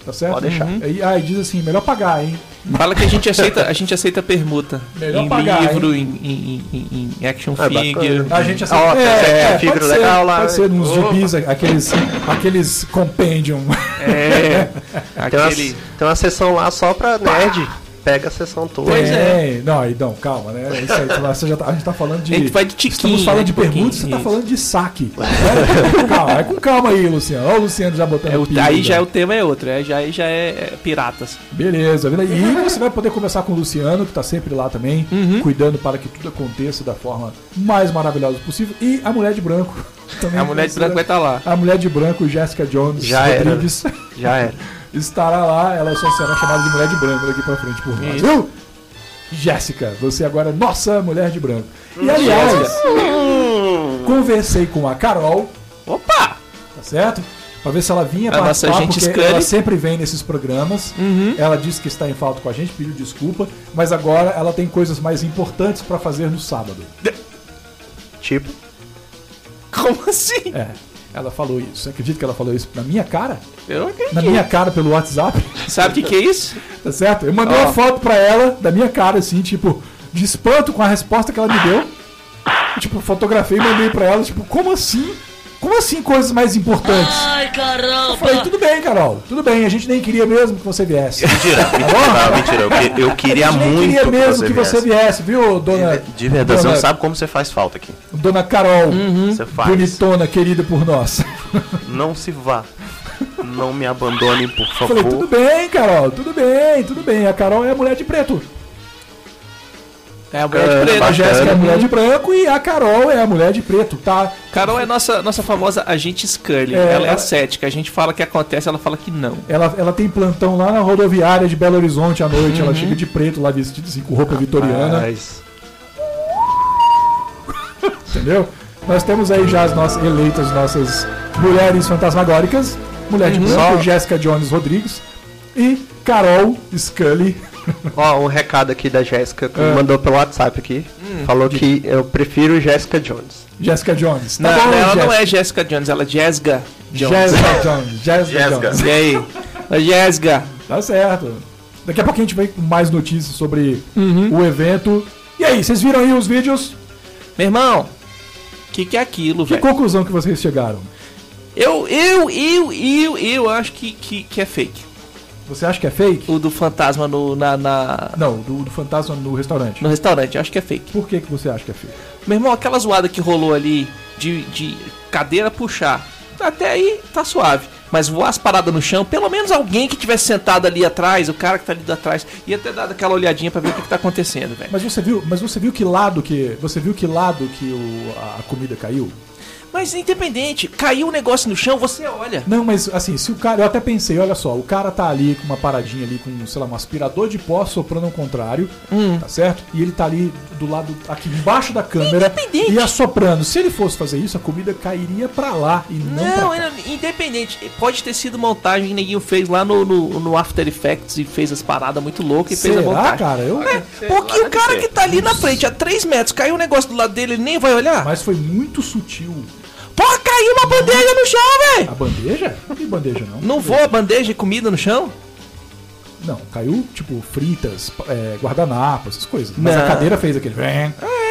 Tá certo? Pode deixar. Uhum. E aí diz assim, melhor pagar, hein? Fala que a gente aceita, a gente aceita permuta. Melhor em pagar, livro, em, em, em, em action É figure. bacana. A gente aceita. Ó, é, figura pode ser, legal lá. Pode ser nos gibis, aqueles, aqueles compendium. É. Tem uma, Aquele. tem uma sessão lá só pra nerd. Pega a sessão toda. Pois é. Não, aí não, calma, né? Isso aí, você já tá- a gente tá falando de. A gente vai de tiquinho, Estamos falando né, de de pouquinho, permuta, você tá isso. falando de saque. Né? Calma, é com calma aí, Luciano. Olha o Luciano já botando É o, pilha, aí já é o tema é outro, é, já, aí já é, é piratas. Beleza, beleza. E você vai poder conversar com o Luciano, que tá sempre lá também, Uhum. cuidando para que tudo aconteça da forma mais maravilhosa possível. E a Mulher de Branco. Também A mulher de branco vai estar lá. A Mulher de Branco, Jessica Jones Já era. Rodrigues, Já era. estará lá. Ela só será chamada de Mulher de Branco daqui pra frente por nós. Isso. Viu? Jéssica, você agora é nossa Mulher de Branco. E aliás, conversei com a Carol, Opa! tá certo? Pra ver se ela vinha A nossa participar, gente porque Scully. ela sempre vem nesses programas. Uhum. Ela disse que está em falta com a gente, pediu desculpa, mas agora ela tem coisas mais importantes pra fazer no sábado. Tipo, Como assim? É, ela falou isso. Você acredita que ela falou isso na minha cara? Eu acredito. Na minha cara pelo WhatsApp? Sabe o que, que é isso? Tá certo? Eu mandei Ó. uma foto pra ela, da minha cara, assim, tipo, de espanto com a resposta que ela me deu. Tipo, fotografei e mandei pra ela, tipo, como assim? Como assim coisas mais importantes? Ai, caramba! Eu falei, tudo bem, Carol, tudo bem, a gente nem queria mesmo que você viesse. Mentira, mentira, não, mentira. Eu, que- eu queria a gente nem muito queria mesmo que que você viesse. viesse, viu, dona, De verdade, você dona, não sabe como você faz falta aqui. dona Carol, Você faz. bonitona, querida por nós. Não se vá. Não me abandone, por Eu falei, tudo favor. bem, Carol, tudo bem, tudo bem. A Carol é a mulher de preto. É a mulher de A preto. Jéssica é a mulher de branco e a Carol é a mulher de preto, tá? Carol é nossa, nossa famosa agente Scully. É, ela é ela- a cética. A gente fala que acontece, ela fala que não. Ela, ela tem plantão lá na rodoviária de Belo Horizonte à noite. Uhum. Ela chega de preto lá, vestida assim, com roupa vitoriana. mas Entendeu? Nós temos aí já as nossas eleitas, nossas mulheres fantasmagóricas. Mulher de Uhum. branco, Jéssica Jones Rodrigues. E Carol Scully. ó, um recado aqui da Jéssica que É. mandou pelo WhatsApp aqui. Falou que eu prefiro Jéssica Jones. Jéssica Jones. Não, bom, ela não Jéssica. é Jessica Jones, ela é Jessica Jones. Jéssica Jones. Jéssica Jéssica. Jones. E aí? Ô, Jessica. Tá certo. Daqui a pouco a gente vem com mais notícias sobre Uhum. o evento. E aí, vocês viram aí os vídeos? Meu irmão, o que, que é aquilo, Que velho? conclusão que vocês chegaram? Eu, eu, eu, eu, eu acho que, que, que é fake. Você acha que é fake? O do fantasma no, na, na- Não, do, do fantasma no restaurante. no restaurante, eu acho que é fake. Por que, que você acha que é fake? Meu irmão, aquela zoada que rolou ali de, de cadeira puxar, até aí tá suave. Mas voar as paradas no chão, pelo menos alguém que tivesse sentado ali atrás, o cara que tá ali atrás, ia ter dado aquela olhadinha pra ver o que, que tá acontecendo, velho. Mas você viu, mas você viu que lado que você viu que lado que o, a, a comida caiu? Mas independente, caiu um negócio no chão, você olha. Não, mas assim, se o cara, eu até pensei, olha só, o cara tá ali com uma paradinha ali com, sei lá, um aspirador de pó soprando ao contrário, Hum. tá certo? E ele tá ali do lado aqui embaixo da câmera Independente. e assoprando. Se ele fosse fazer isso, a comida cairia pra lá e não, Não, pra cá. ainda- independente. Pode ter sido montagem que neguinho fez lá no, no, no After Effects e fez as paradas muito loucas e fez a Será, montagem. cara? Eu, Porque o cara que tá ali na frente, a três metros, caiu um negócio do lado dele, ele nem vai olhar. Mas foi muito sutil. Porra, caiu uma bandeja no chão, velho! A bandeja? Não tem bandeja, não. Não voa bandeja de comida no chão? Não, caiu, tipo, fritas, é, guardanapo, essas coisas. Mas Não. a cadeira fez aquele... É.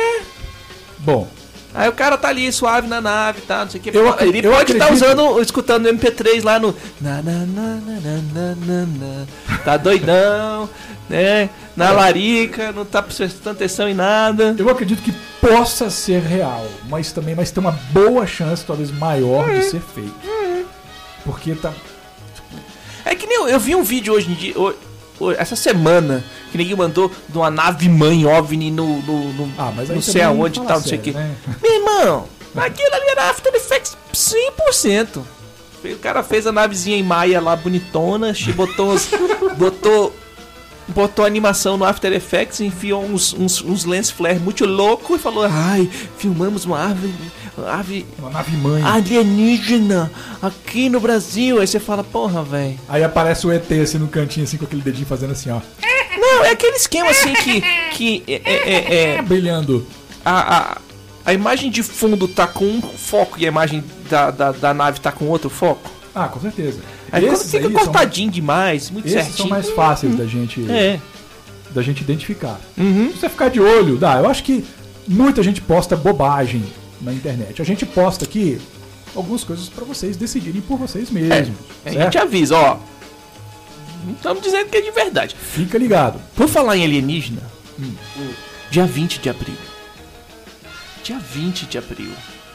Bom, Aí o cara tá ali suave na nave, tá, não sei o que. Eu ac- Ele eu pode estar acredito- usando, escutando o M P três lá no. Na, na, na, na, na, na, na. Tá doidão, né? Na larica, não tá prestando atenção em nada. eu acredito que possa ser real, mas também mas tem uma boa chance, talvez maior, de ser fake. Porque tá... É que nem eu, eu vi um vídeo hoje em dia, ho- ho- essa semana, que ninguém mandou de uma nave mãe OVNI no, no, no Ah, mas aí não sei também aonde e fala tal, não sei o que. sério, né? Meu irmão, aquilo ali era After Effects cem por cento. O cara fez a navezinha em Maia lá, bonitona, che- botou uns, botou, botou animação no After Effects, enfiou uns, uns, uns lens flare muito louco e falou, ai, filmamos uma ave, ave Uma nave mãe. alienígena aqui no Brasil. Aí você fala, porra, velho. Aí aparece o E T assim no cantinho, assim, com aquele dedinho fazendo assim, ó. Não, é aquele esquema assim que, que é, é, é, é, Brilhando. a, a, a imagem de fundo tá com um foco e a imagem da, da, da nave tá com outro foco. Ah, com certeza. Aí quando Esses fica aí são cortadinho demais, muito Esses certinho. são mais fáceis da gente, É. da gente identificar. Uhum. Se você ficar de olho, dá. Eu acho que muita gente posta bobagem na internet. A gente posta aqui algumas coisas pra vocês decidirem por vocês mesmos. A certo? gente avisa, ó. Não estamos dizendo que é de verdade. Fica ligado. Por falar em alienígena, hum, dia vinte de abril. Dia vinte de abril.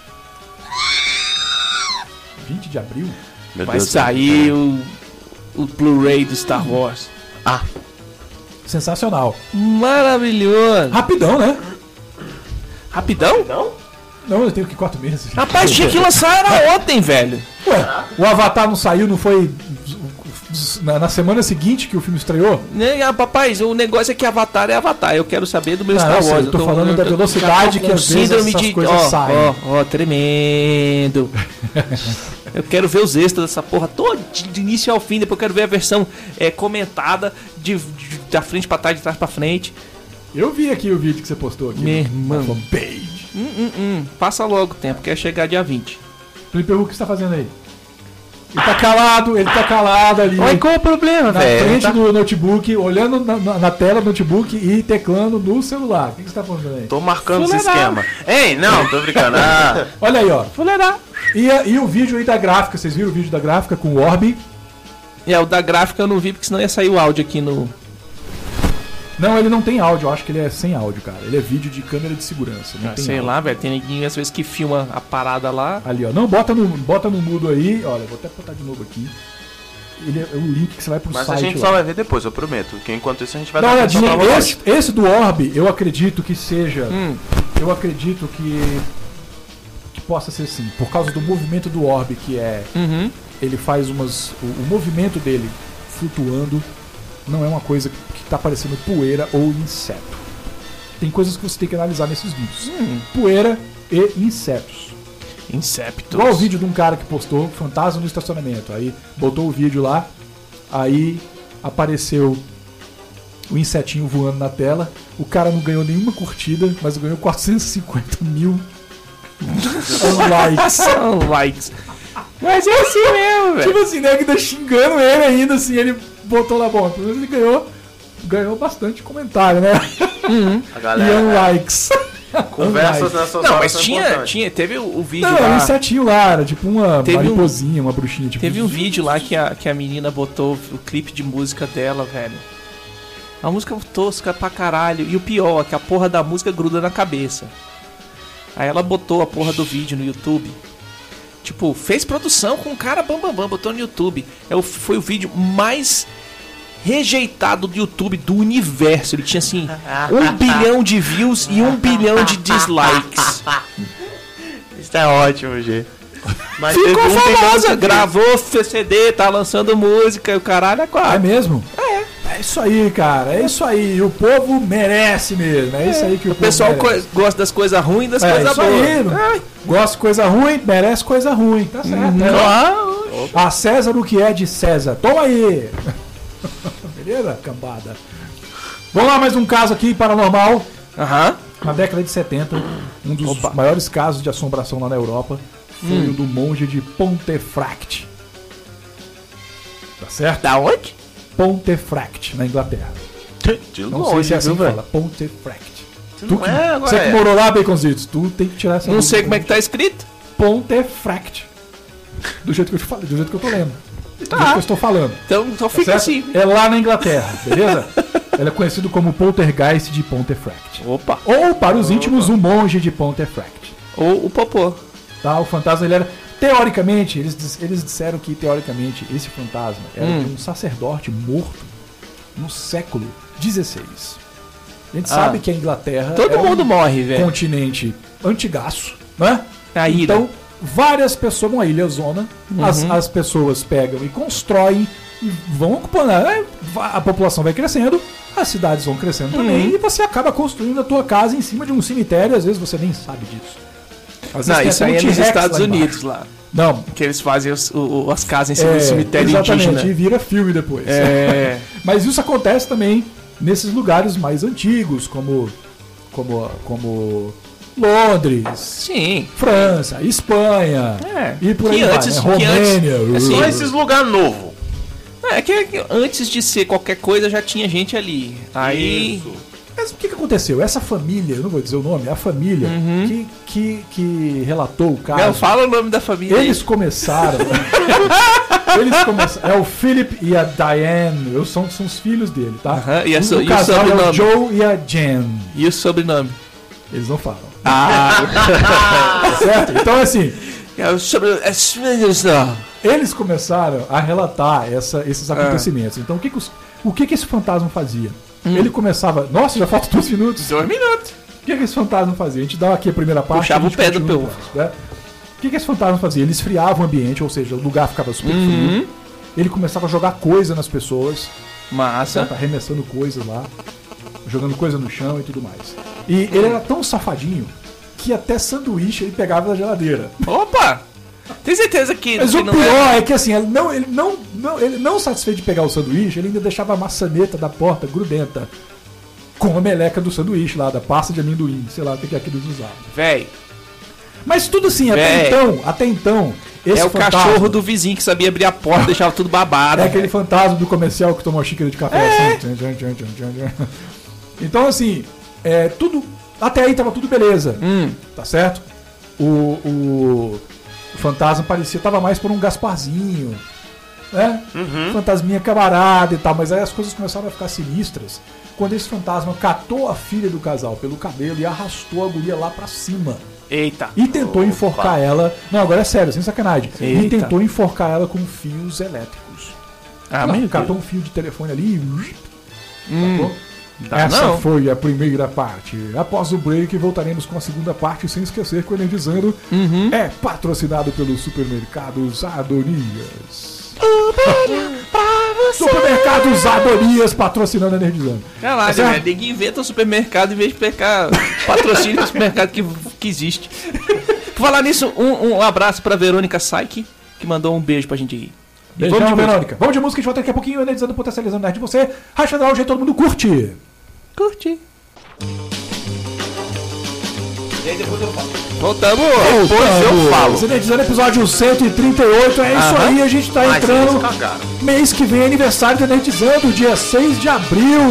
vinte de abril? Meu Vai Deus do sair céu. o, o Blu-ray do Star Wars. Ah, Sensacional. Maravilhoso. Rapidão, né? Rapidão? Não, eu tenho que quatro meses. Rapaz, tinha que lançar era ontem, velho. Ué, o Avatar não saiu, não foi na, na semana seguinte que o filme estreou? Né, ah, papai, o negócio é que Avatar é Avatar. Eu quero saber do meu Não, Star eu sei, Wars. eu tô falando da velocidade com que às vezes síndrome essas de coisas ó, saem. Ó, ó, tremendo. Eu quero ver os extras dessa porra todo de início ao fim. Depois eu quero ver a versão é, comentada de, de, da frente pra trás, de trás pra frente. Eu vi aqui o vídeo que você postou aqui. Meu na irmão. fanpage. Hum, hum, hum. Passa logo o tempo, quer chegar dia vinte. Felipe Hugo, o que você tá fazendo aí? Ele tá calado, ele tá calado ali. Oi, qual é o problema, na velho? frente Tá- do notebook, olhando na, na- na tela do notebook e teclando no celular. O que, que você tá fazendo aí? Tô marcando os Fuleirada. esquemas. Ei, não, tô brincando. Ah, Olha aí, ó. Fuleirá. E, a- e o vídeo aí da gráfica, vocês viram o vídeo da gráfica com o Orb? É, o da gráfica eu não vi porque senão ia sair o áudio aqui no. Não, ele não tem áudio, eu acho que ele é sem áudio, cara. Ele é vídeo de câmera de segurança. Não Ah, tem sei áudio. lá, velho. Tem ninguém às vezes que filma a parada lá. Ali, ó. Não, bota no, bota no mudo aí. Olha, vou até botar de novo aqui. Ele é o link que você vai pro mas a site gente lá. só vai ver depois, eu prometo. Que enquanto isso a gente vai Dá uma dar atenção olhadinha. pra Esse, vocês. esse do Orb, eu acredito que seja. Hum. Eu acredito que. Que possa ser assim. Por causa do movimento do Orb, que é. Uhum. Ele faz umas. O, o movimento dele flutuando não é uma coisa que tá parecendo poeira ou inseto. Tem coisas que você tem que analisar nesses vídeos. Hum. Poeira e insetos. Inceptos. Igual o vídeo de um cara que postou fantasma no estacionamento. Aí botou o vídeo lá, aí apareceu o insetinho voando na tela. O cara não ganhou nenhuma curtida, mas ganhou quatrocentos e cinquenta mil likes. São likes. Mas é assim mesmo, velho. Tipo assim, né? Que tá xingando ele ainda, assim, ele botou lá, bom, pelo menos ele ganhou, ganhou bastante comentário, né? A E galera um likes. conversas nessas Não, horas mas são tinha, importantes. tinha, teve o, o vídeo Não, era um lá. insetinho lá, era tipo uma Teve um- mariposinha, uma bruxinha. Tipo, Teve um vídeo lá que a, que a menina botou o clipe de música dela, velho. A música tosca pra caralho. E o pior é que a porra da música gruda na cabeça. Aí ela botou a porra do vídeo no YouTube. Tipo, fez produção com o cara bam bam bam, botou no YouTube. É o, foi o vídeo mais rejeitado do YouTube do universo. Ele tinha assim, um bilhão de views e um bilhão de dislikes. Isso é ótimo, G. Mas Ficou teve um famosa, tentando- gravou C D, tá lançando música e o caralho é É quase. mesmo? É. É isso aí, cara. É isso aí. O povo merece mesmo. É isso aí que o, O povo pessoal merece. co- gosta das coisas ruins e das É coisas isso boas. aí. não- É. Gosta de coisa ruim, merece coisa ruim. Tá certo. né? Claro. A César o que é de César. Toma aí. Beleza, cambada? Vamos lá, mais um caso aqui paranormal. Aham. Na década de setenta, um dos maiores casos de assombração lá na Europa foi Hum. o do monge de Pontefract. Tá certo? Da onde? Pontefract, na Inglaterra. De Não sei longe, se é assim viu, que velho? fala. Pontefract. Não Tu que- é, agora você que é. morou lá, Baconzitos, tu tem que tirar essa Não dúvida. sei como é que tá escrito. Pontefract. Do jeito que eu te falei, do jeito que eu tô lendo. Do Tá. jeito que eu estou falando. Então, então Tá fica certo? assim. É lá na Inglaterra, beleza? Ele é conhecido como Poltergeist de Pontefract. Opa. Ou, para os íntimos, o monge de Pontefract. Ou o popô. Tá? O fantasma, ele era... Teoricamente, eles, dis- eles disseram que, teoricamente, esse fantasma era Hum. de um sacerdote morto no século dezesseis. A gente Ah. sabe que a Inglaterra Todo é mundo um morre, velho. continente antigaço, né? A ilha. Então, várias pessoas, uma ilha zona, as, Uhum. as pessoas pegam e constroem e vão ocupando. Né? A população vai crescendo, as cidades vão crescendo também, Uhum. e você acaba construindo a tua casa em cima de um cemitério, às vezes você nem sabe disso. Às vezes Não, tem isso até aí um é nos T-Rex Estados lá Unidos embaixo. lá. Não, Que eles fazem os- o- o- as casas em cima é, do cemitério exatamente, e indígena. vira filme depois. É. Mas isso acontece também nesses lugares mais antigos, como como como Londres, Sim. França, Espanha, É. e por aí Que vai, antes- né? que Romênia. antes- Só uh, esses lugares novos. É que, que antes de ser qualquer coisa já tinha gente ali. Aí. Isso. Mas o que, que aconteceu? Essa família, eu não vou dizer o nome, a família que, que, que relatou o caso. Não, fala o nome da família. aí. Eles começaram. eles começaram. É o Philip e a Diane. Eu, são, são os filhos dele, tá? Aham, e a so- o e o casal é o sobrenome? Joe e a Jen. E o sobrenome? Eles não falam. Ah, Certo? Então, assim, é o sobrenome. É... eles começaram a relatar essa, esses acontecimentos. Então, o que, que, os, o que, que esse fantasma fazia? Ele começava. Nossa, já falta dois minutos. Dois minutos. O que, que esse fantasma fazia? A gente dá aqui a primeira parte. Puxava a gente o pé do continua peu. no próximo, né? O que, que esse fantasma fazia? Ele esfriava o ambiente, ou seja, o lugar ficava super frio. Ele começava a jogar coisa nas pessoas, Massa. certo? Arremessando coisas lá, jogando coisa no chão e tudo mais. E ele era tão safadinho que até sanduíche ele pegava da geladeira. Opa! Tem certeza que. Mas que o não pior é... é que assim, ele não, ele, não, não, ele não satisfeito de pegar o sanduíche, ele ainda deixava a maçaneta da porta grudenta com a meleca do sanduíche lá, da pasta de amendoim, sei lá o que que é que eles usavam. Véi, Mas tudo assim, até Véi. então, até então, esse é o fantasma- cachorro do vizinho que sabia abrir a porta e deixava tudo babado. É aquele fantasma do comercial que tomou uma xícara de café É. assim. Tchan, tchan, tchan, tchan, tchan, tchan. Então, assim, é, tudo. Até aí tava tudo beleza. Hum. Tá certo? O, o, o fantasma parecia, tava mais por um Gasparzinho. Né? Fantasminha camarada e tal. Mas aí as coisas começaram a ficar sinistras quando esse fantasma catou a filha do casal pelo cabelo e arrastou a guria lá pra cima. Eita. E tentou enforcar ela. Não, agora é sério, sem sacanagem. E Eita. tentou enforcar ela com fios elétricos. Ah, Não, meu catou Deus. um fio de telefone ali e. Hum. Sacou? Dá Essa não. foi a primeira parte. Após o break, voltaremos com a segunda parte, sem esquecer que o Energizando Uhum. é patrocinado pelos supermercados Adonias. Supermercados Adonias patrocinando o Energizando. Caralho, Tá certo? velho. Ninguém inventa um supermercado em vez de pegar patrocínio do supermercado que, que existe. Por falar nisso, um, um abraço pra Verônica Saik, que mandou um beijo pra gente aí. E Beijão, vamos de música. Verônica. Vamos de música, a gente volta daqui a pouquinho, Energizando, potencializando nerd de você. Racha da hoje, todo mundo curte. Curte. E aí depois eu falo. Voltamos! Depois eu falo. Você Energizando episódio cento e trinta e oito, é isso Aham. aí, a gente tá Mas entrando. eles cagaram. Mês que vem é aniversário do Energizando, dia seis de abril.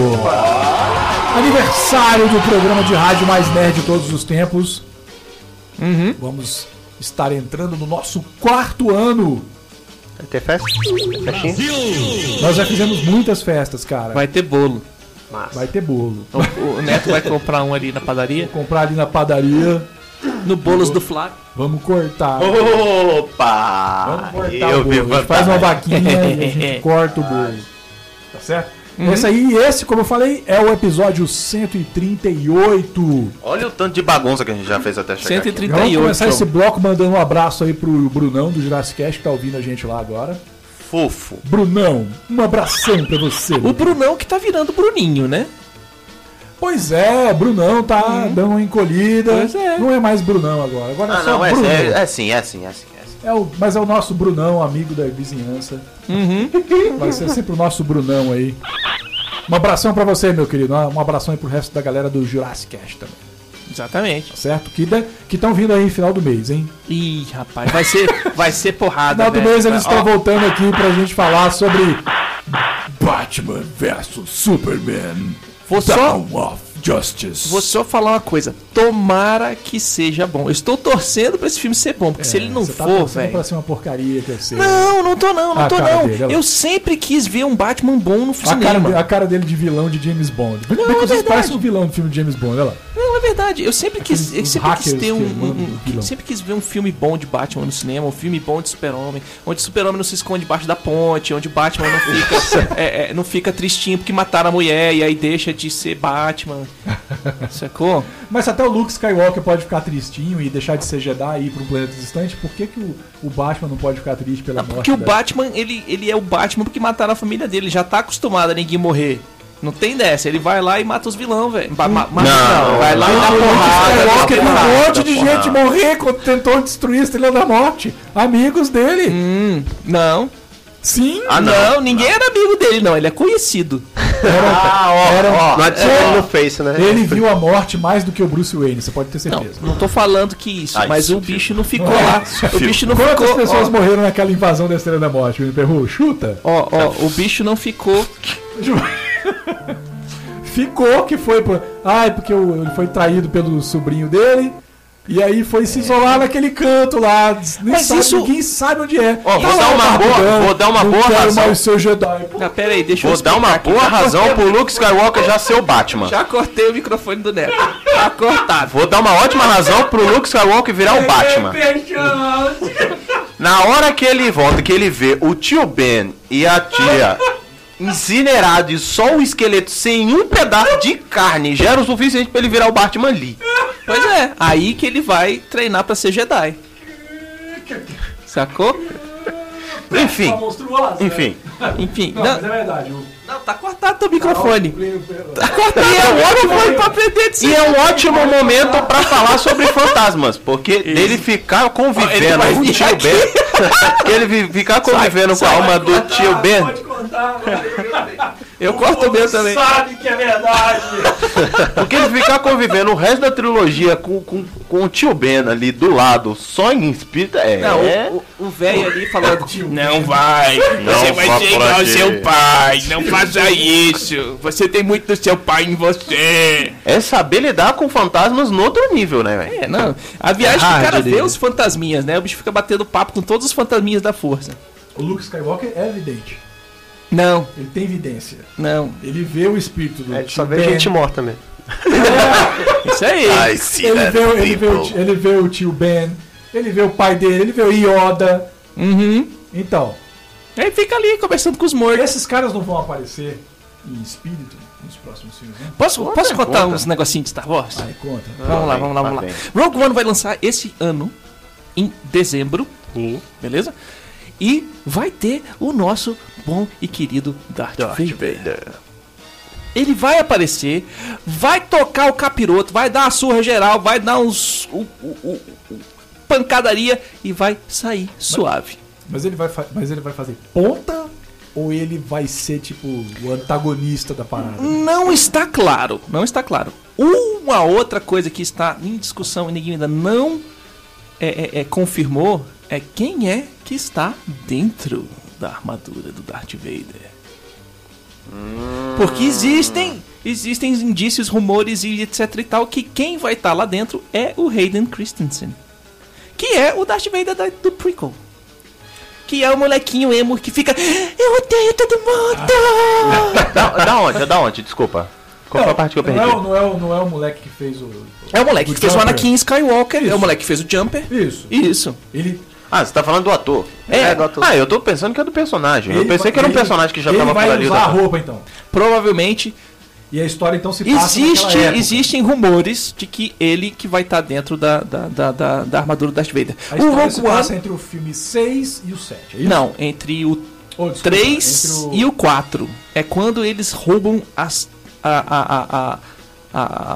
Aniversário do programa de rádio mais nerd de todos os tempos. Uhum. Vamos estar entrando no nosso quarto ano. Vai ter festa? Festinha? Nós já fizemos muitas festas, cara. Vai ter bolo. Massa. Vai ter bolo. O, o Neto vai comprar um ali na padaria. Comprar ali na padaria. No Bolos do Flávio. Vamos cortar. Opa! Vamos cortar Eu o vi bolo. A gente faz uma vaquinha e a gente corta o bolo. Tá certo? Esse aí, esse, como eu falei, é o episódio cento e trinta e oito. Olha o tanto de bagunça que a gente já fez até chegar cento e aqui. trinta Vamos e oito. começar esse bloco mandando um abraço aí pro Brunão do Jurassic Cast que tá ouvindo a gente lá agora. Fofo. Brunão, um abração pra você. O Brunão que tá virando Bruninho, né? Pois é, Brunão tá dando uma encolhida. Pois é. Não é mais Brunão agora. Agora é Ah, só não, é, Brunão. é, é sim, é sim, é sim. É sim. É o, mas é o nosso Brunão, amigo da vizinhança. Uhum. Vai ser sempre o nosso Brunão aí. Um abração pra você, meu querido. Um abração aí pro resto da galera do Jurassic Cast também. Exatamente. Tá certo? Que estão vindo aí no final do mês, hein? Ih, rapaz, vai ser, vai ser No porrada, final do velho. mês eles Ó, estão voltando aqui pra gente falar sobre Batman versus Superman. Vou só, Dawn of Justice. vou só falar uma coisa. Tomara que seja bom. Eu estou torcendo pra esse filme ser bom, porque se ele não Você tá for, torcendo velho... pra ser uma porcaria que eu sei. Não, não tô não, não A tô cara não. dele, olha lá. Eu sempre quis ver um Batman bom no A cara, cinema. de- a cara dele de vilão de James Bond. Bem, Não, bem é que vocês verdade. parecem um vilão do filme de James Bond, olha lá. Não, é verdade. Eu sempre quis, Aqueles- eu os sempre quis hackers ter um, que um- mandam um- vilão. sempre quis ver um filme bom de Batman no cinema, um filme bom de Super-Homem, onde o Super-Homem não se esconde debaixo da ponte, onde o Batman não fica, é, é, não fica tristinho porque mataram a mulher e aí deixa de ser Batman. Sacou? Mas até o Luke Skywalker pode ficar tristinho e deixar de ser Jedi e ir pra um planeta distante, por que, que o, o Batman não pode ficar triste pela morte? Porque o da- Batman, ele, ele é o Batman porque mataram a família dele, ele já tá acostumado a ninguém morrer. Não tem dessa, ele vai lá e mata os vilão, velho. Ma- ma- mata Não, não, vai lá e dá O Luke porrada. Skywalker dá viu porrada, um monte dá de porrada. gente morrer quando tentou destruir a Estrela da Morte. Amigos dele. Hum, não. Sim. Ah, não, não. ninguém era amigo dele, não. Ele é conhecido. Ah, ó, Era- ó. Não adiciona ele no Face, né? Ele viu a morte mais do que o Bruce Wayne, você pode ter Não, certeza. não tô falando que isso, Ah, mas isso, o filho. bicho não ficou Não é lá. isso, O filho. bicho não Quantas ficou. pessoas Ó, morreram naquela invasão da Estrela da Morte, meu perro? Chuta. ó, ó, o bicho não ficou. Ficou que foi pro... Ai, porque o- ele foi traído pelo sobrinho dele. E aí foi se isolar naquele canto lá. Nem Mas sabe, isso- Ninguém sabe onde é. Ó, vou Tá dar lá o uma Barba boa- Branca, vou dar uma não boa quero razão. mais ser Jedi. Pô, Ah, pera aí, deixa eu Vou dar uma explicar aqui. boa Já razão cortei- pro Luke Skywalker já ser o Batman. Já cortei o microfone do Neto. Tá cortado. Vou dar uma ótima razão pro Luke Skywalker virar o Batman. Na hora que ele volta, que ele vê o tio Ben e a tia incinerado e só o esqueleto sem um pedaço de carne já era o suficiente pra ele virar o Batman ali. Pois é, aí que ele vai treinar pra ser Jedi. Sacou? Enfim, monstruosa. enfim. Enfim, Não, não, mas é verdade. O... não, tá cortado teu microfone. Tá Cortado teu microfone pra aprender de E é um ótimo momento pra falar sobre fantasmas, porque dele ficar convivendo vai com o vir tio aqui. Ben, ele vi- ficar convivendo com a alma do tio Ben, Eu corto o meu também. Sabe que é verdade. porque ele ficar convivendo o resto da trilogia com, com, com o tio Ben ali do lado, só em espírito, é... Não, o- o o velho ali falando. Não vai, você vai ser igual ao seu pai, não faça isso. Você tem muito do seu pai em você. É saber lidar com fantasmas no outro nível, né, velho? É, não. A viagem que o hard cara dele. vê os fantasminhas, né? O bicho fica batendo papo com todos os fantasminhas da força. O Luke Skywalker é evidente. Não, Ele tem evidência. não. Ele vê o espírito do É, tio só vê Ben. gente morta mesmo. Isso aí. Ele vê, o- ele, vê o, ti- ele vê o tio Ben. Ele vê o pai dele. Ele vê o Yoda. Uhum. Então, Aí fica ali conversando com os mortos. esses caras não vão aparecer em espírito nos próximos filmes, né? Posso, posso contar conta. uns negocinhos de Star Wars? Aí, conta. Vamos lá, vem, vamos lá, lá vamos lá. vem. Rogue One vai lançar esse ano, em dezembro, beleza? E vai ter o nosso bom e querido Darth, Vader. Ele vai aparecer, vai tocar o capiroto, vai dar uma surra geral, vai dar uns u- u- u- u- pancadaria e vai sair suave. Mas ele vai, fa- mas ele vai fazer ponta ou ele vai ser tipo o antagonista da parada? Não está claro, não está claro. Uma outra coisa que está em discussão e ninguém ainda não é, é, é, confirmou é quem é que está dentro da armadura do Darth Vader. Porque existem existem indícios, rumores e etc e tal que quem vai estar lá dentro é o Hayden Christensen, que é o Darth Vader da- do prequel. Que é o molequinho emo que fica eu odeio todo mundo. Da, da onde? Da onde? Desculpa. Qual foi a parte que eu não, perdi? é, o- não, é o, não é o moleque que fez o. É o moleque o que fez o Jumper. Anakin Skywalker, é Isso. o moleque que fez o Jumper. Isso. Isso. Ele. Ah, você tá falando do ator. É, do ator. Ah, eu tô pensando que é do personagem. Eu ele pensei vai- que era um ele- personagem que já ele tava vai por ali. usar a da- roupa então. provavelmente E a história então se passa existe, naquela época. existem rumores de que ele que vai estar dentro da, da, da, da, da armadura do Darth Vader. A O história Rogue se passa One, entre o filme seis e o sete. É isso? não, entre o Oh, desculpa, três entre o- e o quatro. É quando eles roubam as. A. a, a, a, a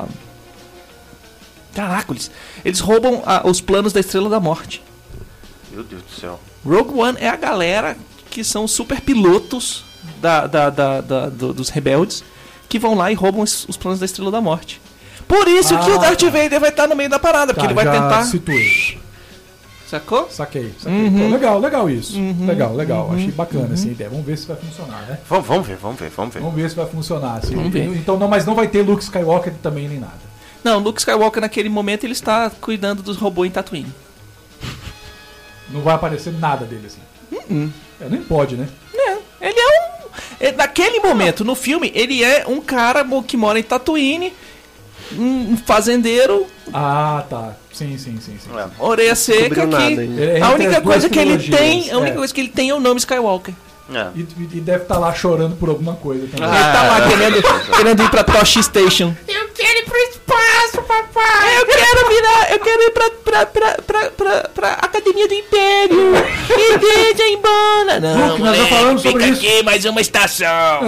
Caracoles. Eles roubam a- os planos da Estrela da Morte. Meu Deus do céu. Rogue One é a galera que são os super pilotos da, da, da, da- do- dos rebeldes que vão lá e roubam os, os planos da Estrela da Morte. Por isso Ah, que o Darth tá. Vader vai estar no meio da parada, porque Tá, ele vai já tentar. situei. Sacou? Saquei, saquei. Uhum. Pô, legal, legal isso. Uhum. Legal, legal. Achei bacana Uhum. essa ideia. Vamos ver se vai funcionar, né? Vamos, vamos ver, vamos ver, vamos ver. Vamos ver se vai funcionar. Se- Vamos ver. Então, não, mas não vai ter Luke Skywalker também nem nada. Não, Luke Skywalker naquele momento ele está cuidando dos robôs em Tatooine. Não vai aparecer nada dele assim. Uhum. É, nem pode, né? Não, ele é um. é, naquele momento, no filme, ele é um cara mo- que mora em Tatooine, um um fazendeiro, Ah, tá. Sim, sim, sim, sim. É. orelha seca, Descobriu nada que. ainda. É entre A as única duas coisa que ele trilogias, tem, a única é. coisa que ele tem é o nome Skywalker. É. E, e- e deve estar lá chorando por alguma coisa também. Ele tá lá querendo, querendo ir pra Toshi Station. Eu quero ir pro espaço, papai! Eu quero virar, eu quero ir pra, pra, pra, pra, pra, pra Academia do Império. Me deixa embora. Não, Luke, nós já falamos sobre fica isso. aqui mais uma estação.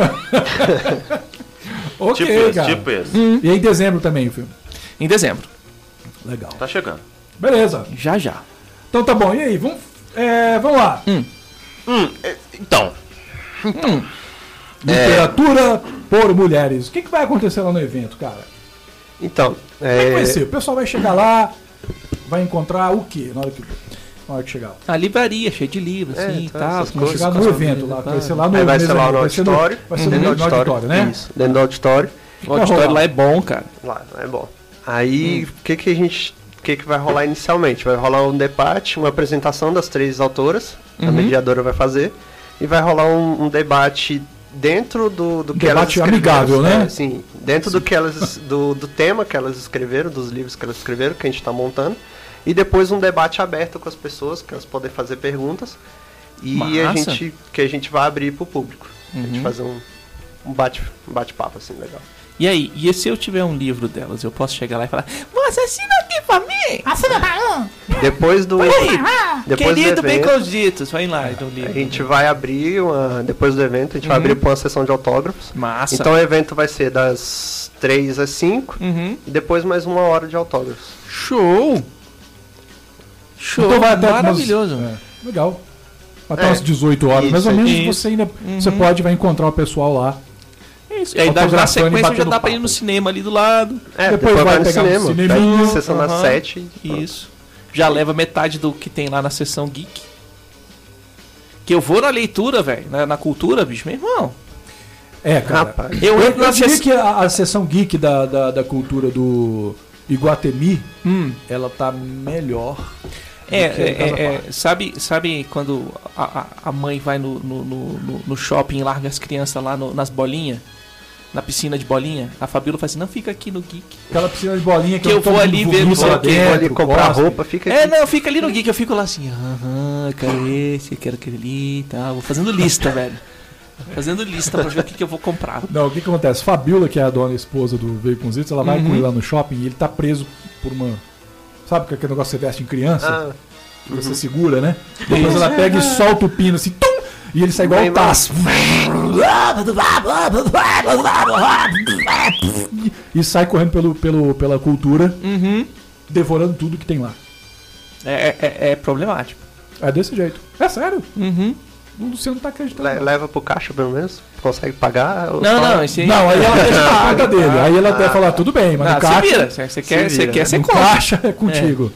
Ok, Tipo esse, cara. tipo esse. E é em dezembro também o filme. Em dezembro. Legal. Tá chegando. Beleza. Já, já. Então tá bom. E aí, vamos, é, vamos lá. Hum, é, então. Literatura por mulheres. O que, que vai acontecer lá no evento, cara? Então, Como é que vai é, ser? O pessoal vai chegar lá, vai encontrar o quê na hora que, na hora que chegar? A livraria, cheia de livros, É, assim, e então, tal. essas Vai coisas, chegar no evento lá, vai ser lá no aí vai ser lá no vai ser no- auditório. Vai ser no, dentro do no auditório, né? Isso, dentro do auditório. O auditório lá é bom, cara. Lá, é bom. Aí, o que que a gente, o que que vai rolar inicialmente? Vai rolar um debate, uma apresentação das três autoras, a Uhum. mediadora vai fazer, e vai rolar um, um debate dentro do, do que elas Debate escreveram. amigável, né? É, sim, dentro do que elas, do, do tema que elas escreveram, dos livros que elas escreveram, que a gente está montando, e depois um debate aberto com as pessoas, que elas podem fazer perguntas, e a Massa. gente, que a gente vai abrir para o público. A gente Uhum. fazer um, um bate, um bate-papo assim, legal. E aí, e se eu tiver um livro delas, eu posso chegar lá e falar, você assina aqui pra mim? Assina pra mim. Depois do... Aí, Depois querido do bem evento, conditos, vai lá e dá um a livro. gente vai abrir uma, depois do evento, a gente vai Uhum. abrir para uma sessão de autógrafos. Massa. Então o evento vai ser das três às cinco Uhum. e depois mais uma hora de autógrafos. Show! Show, Então vai até umas- maravilhoso. é, legal. Até É. umas dezoito horas, Isso, mais ou menos, isso. você ainda Uhum. você pode vai encontrar o pessoal lá. Isso. E aí, na, na Fotografando e sequência, já batendo dá pra ir papo. no cinema ali do lado. É, Depois depois, vai vai no pegar um cinema. cineminha. Pega a sessão das Aham. sete. e- Isso. Já leva metade do que tem lá na sessão geek. Que eu vou na leitura, velho, na, na cultura, bicho, meu irmão. É, cara. Rapaz. Eu Eu, entro na eu diria sessão. que a, a sessão geek da, da, da cultura do Iguatemi, Hum. ela tá melhor. É, do que a Casa é, é, Parque. sabe, sabe quando a, a- a mãe vai no, no, no, no- no shopping e larga as crianças lá no- nas bolinhas? Na piscina de bolinha? A Fabíola fala assim, não, fica aqui no geek. Aquela piscina de bolinha que, Que eu todo vou mundo ali ver, vomita não sei lá o quê, Vou dentro, ali comprar cospe. roupa, fica É, aqui. não, fica ali no geek, eu fico lá assim, aham, quero esse, quero aquele ali e tal. Vou fazendo lista, velho. Fazendo lista pra ver o que, que eu vou comprar. Não, o que, que acontece? Fabiola, que é a dona e esposa do Veículos, ela vai Uhum. com ele lá no shopping e ele tá preso por uma. Sabe que aquele negócio que você veste em criança? Ah, Que você segura, né? Depois ela pega e solta o pino assim, tum, e ele sai igual Bem o Tasso. E sai correndo pelo, pelo, pela cultura, Uhum. devorando tudo que tem lá. É, é, é problemático. É desse jeito. É sério. Uhum. O Luciano não tá acreditando. le- não. leva pro caixa pelo menos? Consegue pagar? ou Não, só- não, esse aí. Não, aí ela deixa na conta dele. Aí ela deve falar, tudo bem, mas Não, no você caixa, vira. Você você quer, Se você vira, quer, né? você no compra. caixa é contigo.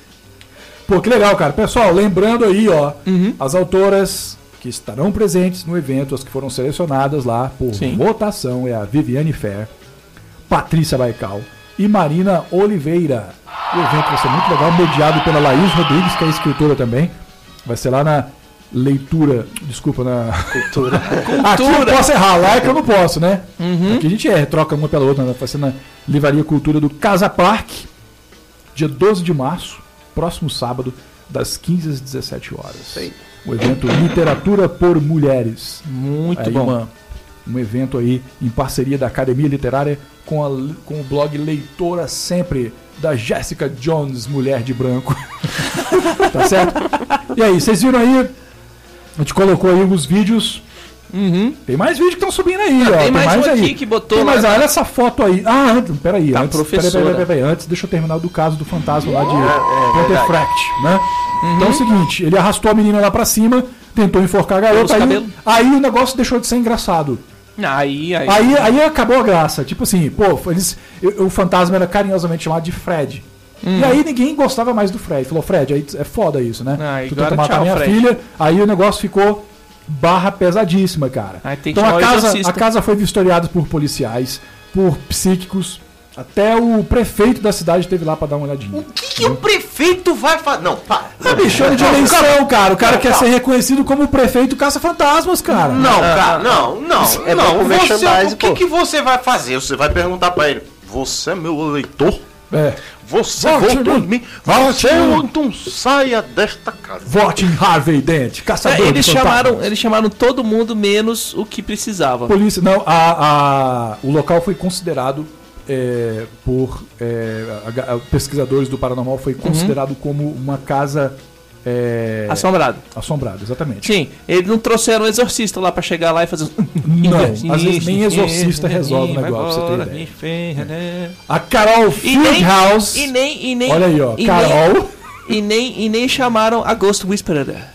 Pô, que legal, cara. Pessoal, lembrando aí, ó, Uhum. as autoras que estarão presentes no evento, as que foram selecionadas lá por Sim. votação, é a Viviane Fer, Patrícia Baikal e Marina Oliveira. O evento vai ser muito legal, mediado pela Laís Rodrigues, que é escritora também. Vai ser lá na leitura, desculpa, na... Cultura. Aqui eu posso errar, lá é que eu não posso, né? Uhum. Aqui a gente erra, troca uma pela outra, né? Vai ser na Livraria Cultura do Casa Parque, dia doze de março, próximo sábado, das quinze às dezessete horas. aí. O evento Literatura por Mulheres. Muito Aí bom. uma- um evento aí em parceria da Academia Literária com, a, com o blog Leitora Sempre, da Jéssica Jones, Mulher de Branco. Tá certo? E aí, vocês viram aí? A gente colocou aí os vídeos. Uhum. Tem mais vídeos que estão subindo aí, ó. tem mais um aí. aqui que botou Tem mais, lá. ah, olha essa foto aí. Ah, antes, peraí, Da antes, professora. peraí, peraí, peraí, peraí, antes deixa eu terminar do caso do fantasma lá de é Pontefract, né? Então é o seguinte, ele arrastou a menina lá pra cima, tentou enforcar a Pelos garota, aí, cabelos. aí o negócio deixou de ser engraçado. Aí, aí. Aí, aí acabou a graça. Tipo assim, pô, eles, eu- o fantasma era carinhosamente chamado de Fred. E aí ninguém gostava mais do Fred. Falou, Fred, aí é foda isso, né? Ah, tu agora tenta matar tchau, minha Fred. filha, aí o negócio ficou barra pesadíssima, cara. Aí tem que Então a chamar o casa, exorcista. a casa foi vistoriada por policiais, por psíquicos, até o prefeito da cidade esteve lá pra dar uma olhadinha. O que, que o prefeito vai fazer? Não, para. É bichano de eleição, cara. O cara quer ser reconhecido como o prefeito caça-fantasmas, cara. Não, cara, não, não, É não. bom pro Você, merchandising, o que, pô. que você vai fazer? Você vai perguntar pra ele: você é meu eleitor? É. Você Vote votou em em mim. mim? Vote Você em mim. então saia desta casa. Vote em Harvey Dent, É, caçador eles, de chamaram, fantasmas. eles chamaram todo mundo menos o que precisava. Polícia, não, a, a- o local foi considerado é, por é, a- a- pesquisadores do paranormal, foi considerado como uma casa é, Assombrado. assombrada, exatamente. Sim, eles não trouxeram um exorcista lá pra chegar lá e fazer. Não, às vezes nem exorcista resolve o negócio, pra você ter ideia. A Carol E nem, Fieldhouse, e nem, e nem, olha aí, ó, e Carol, Nem, e, nem, e nem chamaram a Ghost Whisperer.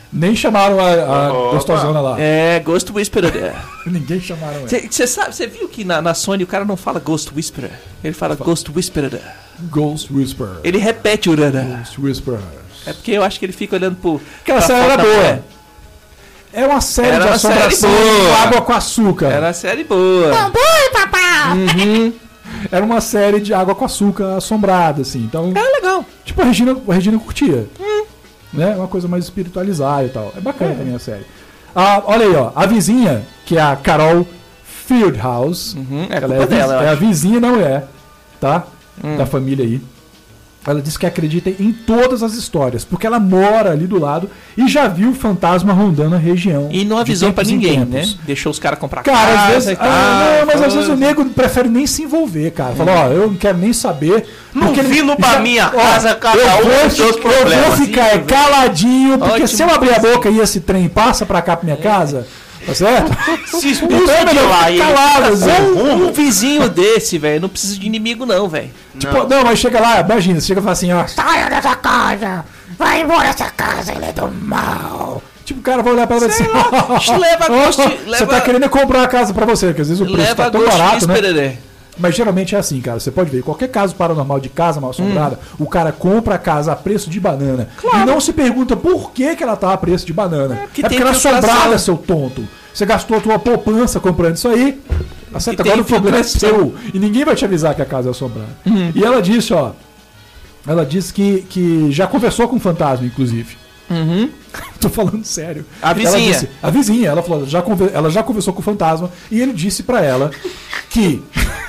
Nem chamaram a, a gostosona lá. É, Ghost Whisperer. Ninguém chamaram ela. Você sabe, você viu que na, na Sony o cara não fala Ghost Whisperer, ele fala Ghost Whisperer. Ghost Whisperer. Ele repete o rara. Ghost Whisperer. É porque eu acho que ele fica olhando pro. Aquela série era boa. É uma série Era de uma assombração série boa. com água com açúcar. Era uma série boa. Oi, papai! Uhum. Era uma série de água com açúcar assombrada, assim. Então, Era legal. tipo, a Regina, a Regina curtia. Hum. Né? Uma coisa mais espiritualizada e tal. É bacana é. também a série. Ah, olha aí, ó. A vizinha, que é a Carol Fieldhouse. Uhum. É, ela é, a, dela, é a vizinha da mulher, tá? Hum. Da família aí. Ela disse que acredita em todas as histórias, porque ela mora ali do lado e já viu o fantasma rondando a região. E não avisou pra ninguém, né? tempos. Deixou os caras comprar Cara, casa às vezes, e tal. ah, não, mas às coisa. vezes o nego prefere nem se envolver, cara. Fala, ó, eu não quero nem saber. Não porque ele- vindo pra já- minha ó, casa, cada eu um vou com seus fi- Eu vou problemas. ficar é, caladinho, porque Ótimo. se eu abrir a boca e esse trem passa pra cá, pra minha casa, tá certo? Se expulsa Então é de melhor lá ficar e ele calado, tá assim. sem rumo. Um vizinho desse, velho, não precisa de inimigo, não, velho. Tipo, não, mas chega lá, imagina, você chega e fala assim, ó. Saia dessa casa! Vai embora dessa casa, ele é do mal! Tipo, o cara vai olhar pra ela e dizer assim, Leva ó, Ghost- você leva- tá querendo comprar a casa pra você, porque às vezes o preço Leva tá tão Ghost barato, né? Whisperer. Mas geralmente é assim, cara. Você pode ver, qualquer caso paranormal de casa mal assombrada, Hum. o cara compra a casa a preço de banana. E não se pergunta por que, que ela tá a preço de banana. É porque porque, tem ela é infiltração. assombrada, seu tonto. Você gastou a tua poupança comprando isso aí. Acerta, tem agora o problema é infiltração. seu. E ninguém vai te avisar que a casa é assombrada. Uhum. E ela disse, ó. Ela disse que, que já conversou com o fantasma, inclusive. Uhum. Tô falando sério. A Ela vizinha. disse- a vizinha, ela falou, já conver- ela já conversou com o fantasma e ele disse pra ela que.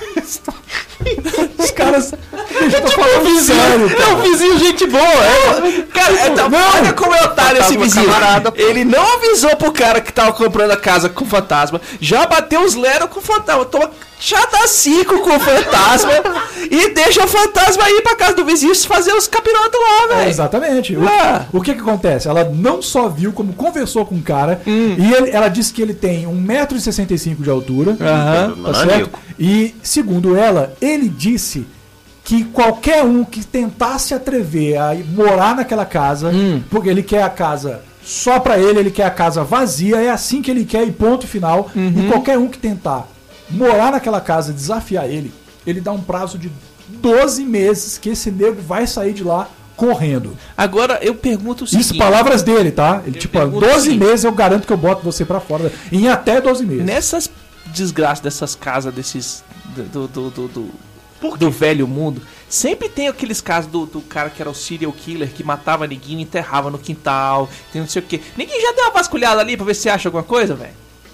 Os caras. Bicho, eu tô falando sério. É um vizinho gente boa. É. Cara, é, tá, olha como é otário esse Fantasma vizinho. camarada, pô. Ele não avisou pro cara que tava comprando a casa com o fantasma. Já bateu os lero com o fantasma. Toma chadacico com o fantasma. E deixa o fantasma ir pra casa do vizinho fazer os capirotos lá, É, velho. exatamente. O, Ah. o que que acontece? Ela não só viu, como conversou com o cara. Hum. E ele- ela disse que ele tem um metro e sessenta e cinco de altura. Aham. Tá certo? E, segundo ela, ele disse que qualquer um que tentasse atrever a morar naquela casa, Hum. porque ele quer a casa só pra ele, ele quer a casa vazia, é assim que ele quer e ponto final. Uhum. E qualquer um que tentar morar naquela casa, desafiar ele, ele dá um prazo de doze meses que esse nego vai sair de lá correndo. Agora eu pergunto o seguinte. Isso, palavras dele, tá? Ele, Eu tipo, ó, pergunto o doze seguinte. meses eu garanto que eu boto você pra fora. Em até doze meses. Nessas desgraças dessas casas, desses. Do, do, do, do, do velho mundo, sempre tem aqueles casos do, do cara que era o serial killer que matava ninguém, enterrava no quintal, tem não sei o que. Ninguém já deu uma vasculhada ali pra ver se acha alguma coisa, velho?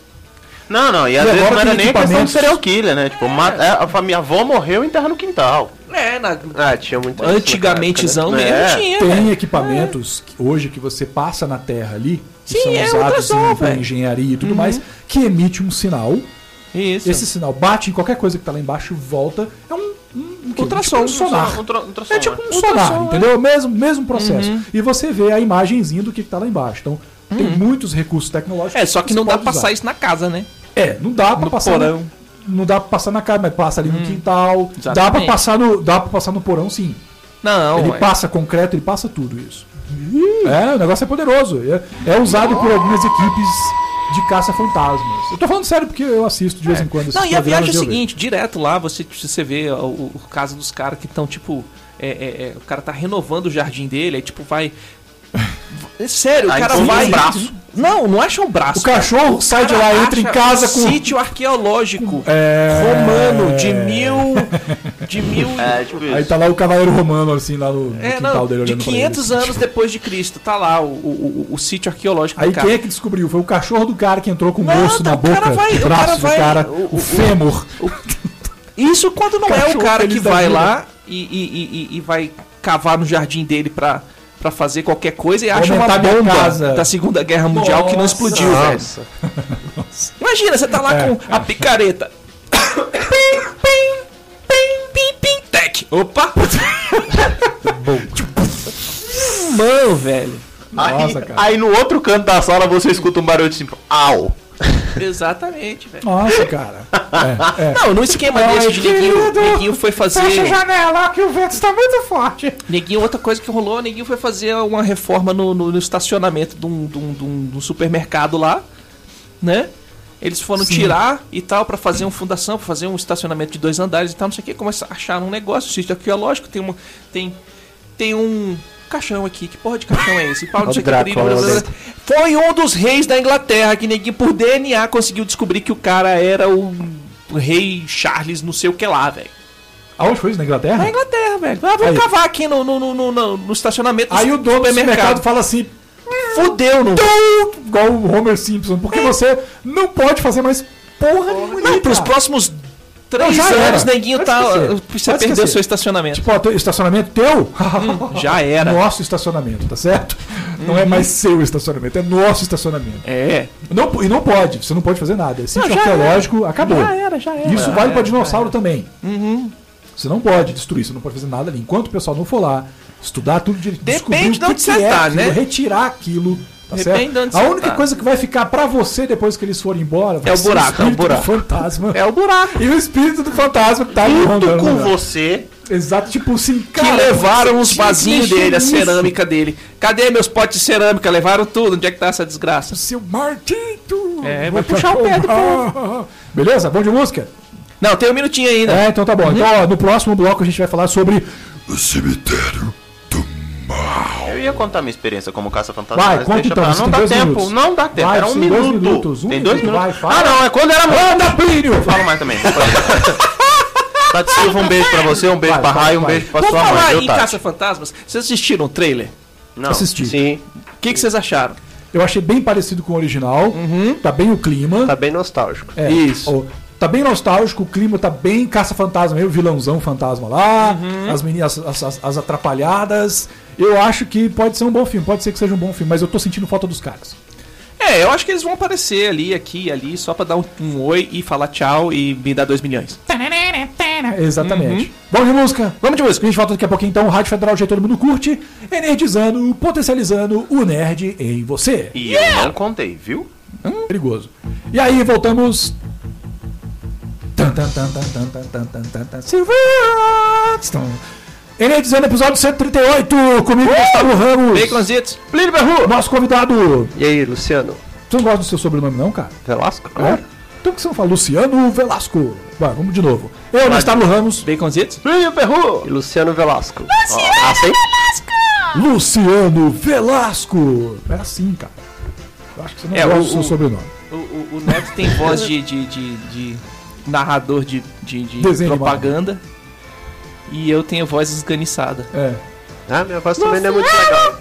Não, não, e às E vezes agora não era tem nem questão de equipamentos. serial killer, né? Tipo, mata- é, a família a avó morreu e enterra no quintal. É, na, Ah, tinha muito isso antigamentezão naquela época, mesmo É, tinha. Tem velho. equipamentos que hoje que você passa na Terra ali, que Sim, são é usados ultrassom, em, velho. Uhum. em engenharia e tudo mais, que emite um sinal. Isso. Esse sinal bate em qualquer coisa que tá lá embaixo e volta. É um, um, um, quê? Ultrassom, Tipo um sonar. Um tro- um troção, É tipo né? um Ultrassom, sonar, é. entendeu? Mesmo, mesmo processo. Uhum. E você vê a imagenzinha do que, que tá lá embaixo. Então, tem muitos recursos tecnológicos. É, só que você não dá pode pra usar. passar isso na casa, né? É, não dá pra No passar porão. No, não dá pra passar na casa, mas passa ali no quintal. Dá pra Exatamente. passar no, dá pra passar no porão, sim. Não, ele é. passa concreto, ele passa tudo isso. É, o negócio é poderoso. É, é usado por algumas equipes de caça-fantasmas. Eu tô falando sério porque eu assisto de vez em quando. esses Não, e a programas viagem é o e eu vejo. seguinte, direto lá, você, você vê o, o, o caso dos caras que estão, tipo, é, é, é, o cara tá renovando o jardim dele, aí tipo, vai. É sério, Aí o cara põe um vai. braço. Não, não acha um braço. O cachorro sai de cara lá, entra em acha casa um com. sítio arqueológico É... romano de mil. De mil. É, tipo isso. Aí tá lá o cavaleiro romano, assim, lá no, no É, quintal não, dele de olhando pra quinhentos ele. anos depois de Cristo, tá lá o, o, o, o sítio arqueológico Aí do cara. quem é que descobriu? Foi o cachorro do cara que entrou com o Não, osso tá, na o cara boca, vai- o o braço cara vai- do cara, o- o, o- fêmur. Isso quando não é o Cachorro cara que feliz da vai vida. lá e, e, e, e vai cavar no jardim dele pra, pra fazer qualquer coisa e acha uma Aumentar minha bomba casa. da Segunda Guerra Mundial que não Nossa. explodiu, velho. Nossa. Imagina, você tá lá É. com a picareta. Pim, pim, pim, pim, pim, tec. Opa! Mano, velho. Aí, Nossa, cara. aí no outro canto da sala você escuta um barulho tipo, au. Exatamente, velho. Nossa, cara. É, é. Não, no esquema Ai, desse de Neguinho, Neguinho foi fazer... Fecha a janela que o vento está muito forte. Neguinho, outra coisa que rolou, Neguinho foi fazer uma reforma no, no, no estacionamento de um, de, um, de, um, de um supermercado lá, né? Eles foram Sim. tirar e tal pra fazer uma fundação, pra fazer um estacionamento de dois andares e tal, não sei o que. Começaram a achar um negócio, sítio arqueológico, tem, uma, tem, tem um caixão aqui. Que porra de caixão é esse? Paulo, não sei o que, Drácula, blá, blá, blá. Foi um dos reis da Inglaterra que Neguinho, por D N A, conseguiu descobrir que o cara era o, o rei Charles não sei o que lá, velho. Aonde foi isso? Na Inglaterra? Na Inglaterra, velho. Ah, vamos Aí. cavar aqui no, no, no, no, no estacionamento do Aí o dono do supermercado fala assim: fudeu, não. igual o Homer Simpson, porque você não pode fazer mais porra nenhuma. Não, pros cara. próximos três Não, já anos, era. Neguinho Pode tá. esquecer. Você Pode perdeu esquecer. seu estacionamento. Tipo, ó, teu estacionamento teu? Já era. Nosso estacionamento, tá certo? Não é mais seu estacionamento, é nosso estacionamento. É. Não, e não pode, você não pode fazer nada. É sítio Não, já arqueológico, acabou. Já era, já era. Isso Já vale era, pra dinossauro também. Uhum. Você não pode destruir, você não pode fazer nada ali. Enquanto o pessoal não for lá, estudar tudo direito, Depende descobrir de o onde que você que é tá, aquilo, né? retirar aquilo. Tá Depende certo? de onde A você única tá. coisa que vai ficar pra você depois que eles forem embora vai É o ser buraco, é o espírito buraco. do fantasma. É o buraco. E o espírito do fantasma que tá ali Junto rondando. com né? você. Exato, tipo assim, Que cara, levaram os você tinha que vasinhos mexer dele, a nisso. cerâmica dele. Cadê meus potes de cerâmica? Levaram tudo. Onde é que tá essa desgraça? Seu Martito! É, vai puxar o pé do povo. Beleza? Bom de música? Não, tem um minutinho ainda. É, então tá bom. Então, ó, no próximo bloco a gente vai falar sobre... O cemitério do mal. Eu ia contar minha experiência como caça-fantasma. Vai, mas conta deixa então, pra- você Não tem dá dois tempo, minutos. não dá tempo. Vai, Era um sim, minuto. dois minutos, um Tem dois minuto, minutos. vai, fala. Ah, não, é quando era muito. Anda, Plínio! Fala mais também. Tati Silva, um beijo pra você, um beijo Vai, pra vai, Raio, um vai. beijo pra Vamos sua falar mãe, aí viu, em Tati? Caça-Fantasmas. Vocês assistiram o trailer? Não. Assisti. Sim, O que, que vocês acharam? Eu achei bem parecido com o original. Tá bem o clima. tá bem nostálgico. É, Isso. ó, tá bem nostálgico, o clima tá bem caça-fantasma, meio vilãozão fantasma lá, Uhum. as meninas, as, as- as atrapalhadas. Eu acho que pode ser um bom filme, pode ser que seja um bom filme, mas eu tô sentindo falta dos caras. É, eu acho que eles vão aparecer ali, aqui e ali, só pra dar um, um oi e falar tchau e me dar dois milhões. Exatamente. Vamos de música? Vamos de música. A gente volta daqui a pouquinho então, Rádio Federal, jeito todo mundo curte, energizando, potencializando o nerd em você. E eu não contei, viu? Perigoso. E aí, voltamos. Tan, tan, tan, tan, tan, tan, tan, tan, tan, tan. Silverstone. Energizando episódio cento e trinta e oito, comigo, Gustavo Ramos. Baconzitos. Plínio Berru. Nosso convidado. E aí, Luciano? Você não gosta do seu sobrenome, não, cara? Velasco? É? Então por que você não fala Luciano Velasco? Vai, vamos de novo. Eu, Gustavo Ramos. Baconzitos. Plínio Berru. E Luciano Velasco. Ó, assim? Luciano Velasco. É assim, cara. Eu acho que você não É, gosta o- do seu o- sobrenome. O, o, o Neto tem voz de, de, de, de narrador de, de, de Desenho propaganda. E eu tenho voz esganiçada. É. Ah, minha voz também não é muito legal.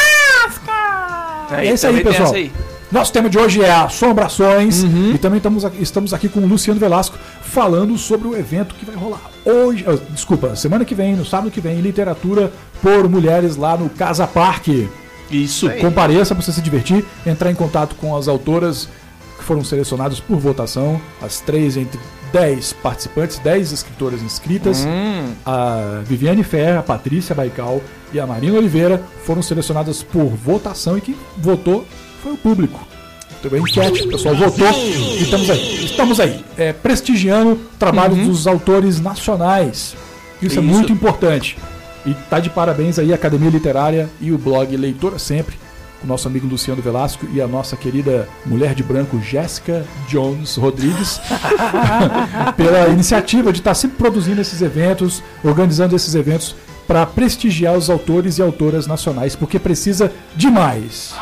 Aí, É isso aí, também tem pessoal. essa aí. Nosso tema de hoje é assombrações. Uhum. E também estamos aqui, estamos aqui com o Luciano Velasco falando sobre o evento que vai rolar hoje. ah, Desculpa, semana que vem, no sábado que vem, literatura por mulheres lá no Casa Parque. Isso. Compareça para você se divertir, entrar em contato com as autoras que foram selecionadas por votação, as três entre dez participantes, dez escritoras inscritas. Hum. A Viviane Ferreira, a Patrícia Baikal e a Marina Oliveira foram selecionadas por votação e quem votou foi o público. Teve a enquete, o pessoal votou e estamos aí. Estamos aí, é, prestigiando o trabalho dos autores nacionais. Isso, é Isso. muito importante. E tá de parabéns aí a Academia Literária e o blog Leitora Sempre, o nosso amigo Luciano Velasco e a nossa querida mulher de branco Jéssica Jones Rodrigues pela iniciativa de estar sempre produzindo esses eventos, organizando esses eventos para prestigiar os autores e autoras nacionais, porque precisa demais.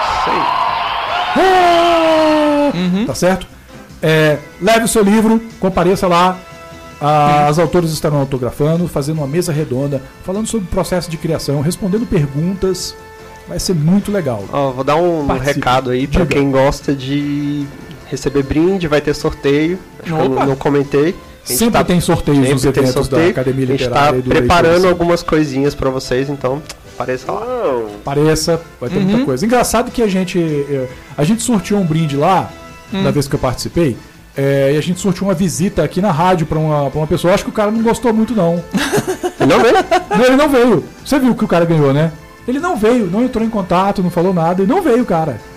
Uhum. Tá certo? É, leve o seu livro, compareça lá. Ah, As autoras estarão autografando, fazendo uma mesa redonda, falando sobre o processo de criação, respondendo perguntas. Vai ser muito legal. Ó, vou dar um Participe. recado aí pra Diga. quem gosta de receber brinde, vai ter sorteio. Acho que eu Opa. não, não comentei. A gente Sempre tá- tem sorteios nos sempre tem eventos da sorteio. Academia A gente Literária tá e do preparando Leitores. algumas coisinhas pra vocês, então apareça lá. Pareça, vai ter Uhum. muita coisa. Engraçado que a gente eh, a gente sorteou um brinde lá, Hum. na vez que eu participei, eh, e a gente sorteou uma visita aqui na rádio pra uma, pra uma pessoa. Acho que o cara não gostou muito, não. Não vem? Não, ele não veio. Você viu que o cara ganhou, né? Ele não veio, não entrou em contato, não falou nada, e não veio, cara.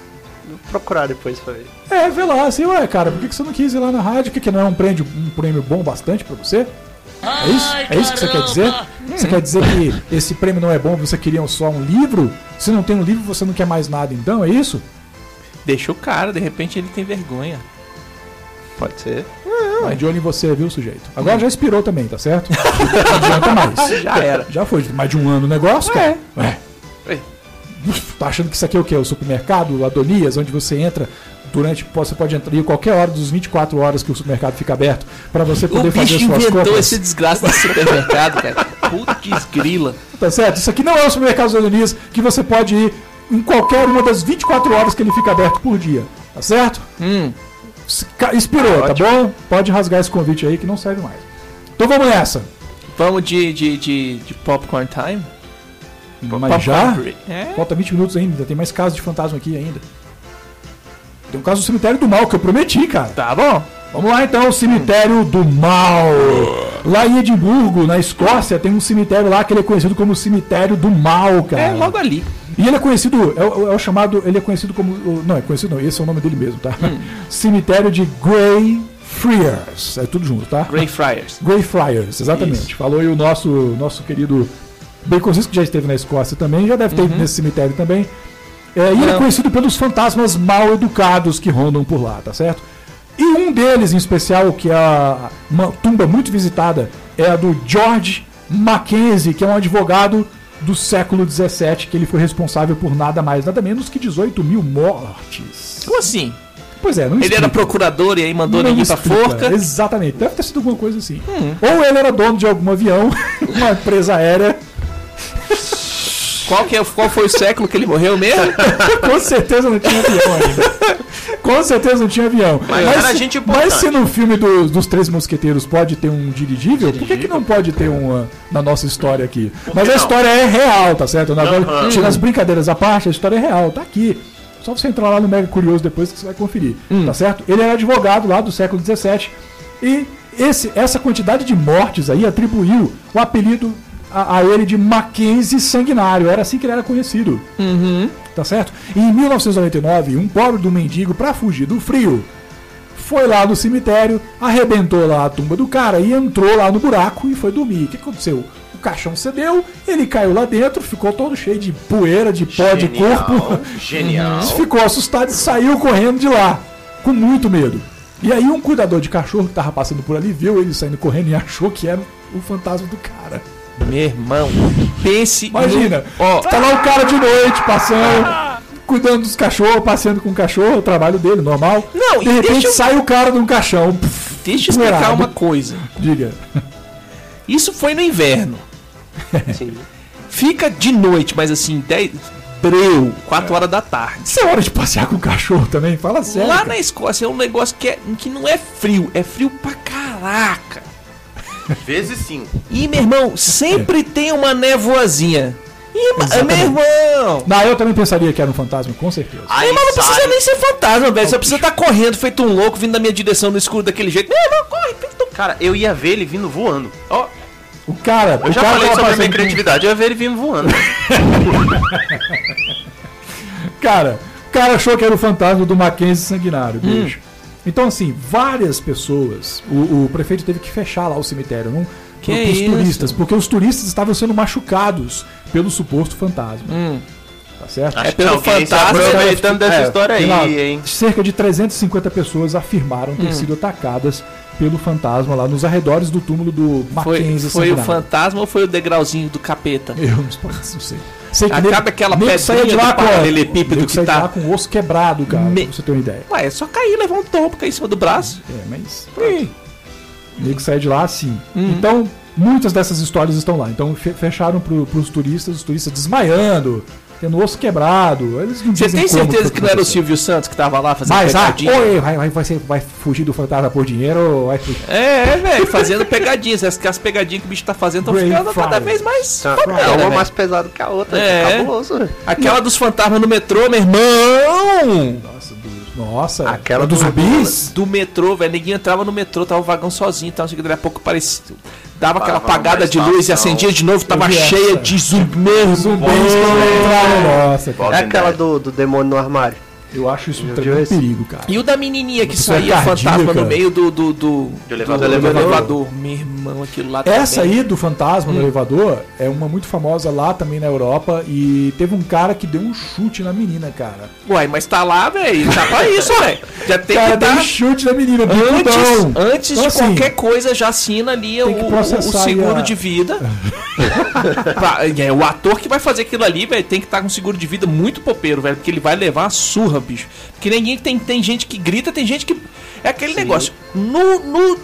Vou procurar depois pra ver. É, vê lá, assim, ué, cara, por que que você não quis ir lá na rádio? Que que não é um prêmio, um prêmio bom bastante pra você? É isso? É isso que você quer dizer? Você quer dizer que esse prêmio não é bom, você queria só um livro? Se não tem um livro, você não quer mais nada, então, é isso? Deixa o cara, de repente ele tem vergonha. Pode ser. Vai de olho em você, viu, sujeito? Agora já expirou também, tá certo? Não adianta mais. Já era. Já foi mais de um ano o negócio, cara? É. Ué. Ué. Tá achando que isso aqui é o quê? O supermercado, o Adonias, onde você entra durante... Você pode entrar em qualquer hora dos vinte e quatro horas que o supermercado fica aberto pra você poder O fazer bicho suas inventou compras. esse desgraça desse supermercado, cara. Putz grila. Tá certo? Isso aqui não é o supermercado dos Adonias que você pode ir em qualquer uma das vinte e quatro horas que ele fica aberto por dia. Tá certo? Hum. Expirou, tá bom? Pode rasgar esse convite aí que não serve mais. Então vamos nessa. Vamos de, de, de, de popcorn time? Mas já? É. Falta vinte minutos ainda, tem mais casos de fantasma aqui ainda. Tem um caso do Cemitério do Mal que eu prometi, cara. Tá bom. Vamos lá então, o Cemitério do Mal. Lá em Edimburgo, na Escócia, tem um cemitério lá que ele é conhecido como Cemitério do Mal, cara. É logo ali. E ele é conhecido, é, o- é o chamado, ele é conhecido como, não, é conhecido não, esse é o nome dele mesmo, tá? Cemitério de Greyfriars, é tudo junto, tá? Greyfriars. Greyfriars, exatamente. Isso. Falou aí o nosso, nosso querido Baconzitos, que já esteve na Escócia também, já deve ter ido nesse cemitério também. É, e ele é Não. conhecido pelos fantasmas mal educados que rondam por lá, tá certo? E um deles, em especial, que é a- uma tumba muito visitada, é a do George Mackenzie, que é um advogado do século dezessete, que ele foi responsável por nada mais, nada menos que dezoito mil mortes. Como assim? Pois é, não Ele explica. era procurador e aí mandou Não ninguém pra explica. forca. Exatamente, deve ter sido alguma coisa assim. Ou ele era dono de algum avião, uma empresa aérea. Qual, que é, qual foi o século que ele morreu mesmo? Com certeza não tinha avião ainda. Com certeza não tinha avião. Mas era se, gente importante. mas se no filme do- dos Três Mosqueteiros pode ter um dirigível, por que, que não pode ter uma na nossa história aqui? Mas a não? história é real, tá certo? Agora, Aham. tira as brincadeiras à parte, a história é real, tá aqui. Só você entrar lá no Mega Curioso depois que você vai conferir, tá certo? Ele era advogado lá do século dezessete e esse, essa quantidade de mortes aí atribuiu o apelido a, a ele de Mackenzie Sanguinário. Era assim que ele era conhecido. Tá certo? E em mil novecentos e noventa e nove, um pobre do mendigo, pra fugir do frio, foi lá no cemitério, arrebentou lá a tumba do cara e entrou lá no buraco e foi dormir. O que aconteceu? O caixão cedeu, ele caiu lá dentro, ficou todo cheio de poeira, de pó de corpo. Genial. Ficou assustado e saiu correndo de lá, com muito medo. E aí um cuidador de cachorro que tava passando por ali viu ele saindo correndo e achou que era o fantasma do cara. Meu irmão, pense. Imagina, no- Ó, tá lá o cara de noite passando, cuidando dos cachorros, passeando com o cachorro, o trabalho dele, normal. Não, de e repente deixa eu- sai o cara de um caixão. pff, deixa eu explicar poeirado. uma coisa. Diga. Isso foi no inverno. Sim. Fica de noite, mas assim, dez, breu, quatro horas da tarde. Isso é hora de passear com o cachorro também? Fala sério. Lá cara. na Escócia é um negócio que, é, que não é frio, é frio pra caraca. Vezes cinco. E, meu irmão, sempre tem uma nevoazinha. E, ma- Exatamente. meu irmão, Não, eu também pensaria que era um fantasma, com certeza. Aí meu irmão, não sai. precisa nem ser fantasma, velho. Só precisa estar correndo, feito um louco, vindo na minha direção no escuro daquele jeito. Meu irmão, corre, feito um... Cara, eu ia ver ele vindo voando. Ó, O cara. eu o já cara falei tava sobre a minha passando- criatividade, eu ia ver ele vindo voando. Cara, o cara achou que era o fantasma do Mackenzie Sanguinário, Hum. bicho. Então, assim, várias pessoas. O, o prefeito teve que fechar lá o cemitério, não? Que Para os isso? turistas, porque os turistas estavam sendo machucados pelo suposto fantasma. Hum. Tá certo? Acho É pelo que alguém se fantasma, aproveitando dessa É, história sei lá, aí, hein? Cerca de trezentas e cinquenta pessoas afirmaram Hum. ter sido atacadas pelo fantasma lá nos arredores do túmulo do Foi, Mackenzie foi o Sanguinário. fantasma ou foi o degrauzinho do capeta? Eu não sei. sei que Acaba nego- aquela nego saía de pedrinha lá do com a- paralelepípedo nego que saía de tá- lá com o osso quebrado, cara, Me- pra você ter uma ideia. Ué, é só cair, levar um tombo, cair em cima do braço. É, mas. O nego sai de lá assim. Então, muitas dessas histórias estão lá. Então, fe- fecharam pro, pros turistas, os turistas desmaiando, tendo osso quebrado. Eles não Você dizem tem como certeza foi que não era o aconteceu. Silvio Santos que tava lá fazendo Mas, ah, pegadinha? oi, vai, vai, vai, ser- vai fugir do fantasma por dinheiro ou vai fugir? É, é, velho, fazendo pegadinhas. As, que as pegadinhas que o bicho tá fazendo estão Grey ficando cada Friars. vez mais Tá, fodida, é uma velho. mais pesada que a outra. É. É cabuloso, né? Aquela dos fantasmas no metrô, meu irmão! Nossa, dos- nossa, Aquela é dos do- zumbis? Do metrô, velho. Ninguém entrava no metrô, tava o vagão sozinho, tava assim, que daqui a pouco parecia. Dava aquela Parava apagada numa de luz e estação. acendia de novo, tava Eu vi cheia essa. de zumbi. Meu Zumbis irmão. que entraram, nossa, cara. É aquela do, do demônio no armário. Eu acho isso um Meu tremendo Deus. perigo, cara. E o da menininha que Pessoa saía cardíaca. fantasma no meio do, do, do, Do elevador. do elevador. elevador. Meu irmão, aquilo lá Essa também. aí do fantasma no elevador é uma muito famosa lá também na Europa e teve um cara que deu um chute na menina, cara. Uai, mas tá lá, velho. Tá pra isso, velho. Já tem O cara que deu um dar... chute na menina, Antes, bicudão. antes Então, de assim, qualquer coisa, já assina ali o, tem que o- o processar seguro aí a- de vida. Pra- é, o ator que vai fazer aquilo ali, velho, tem que estar com um seguro de vida muito popeiro, velho, porque ele vai levar uma surra, bicho. Porque ninguém tem, tem gente que grita, tem gente que. É aquele negócio. No, no,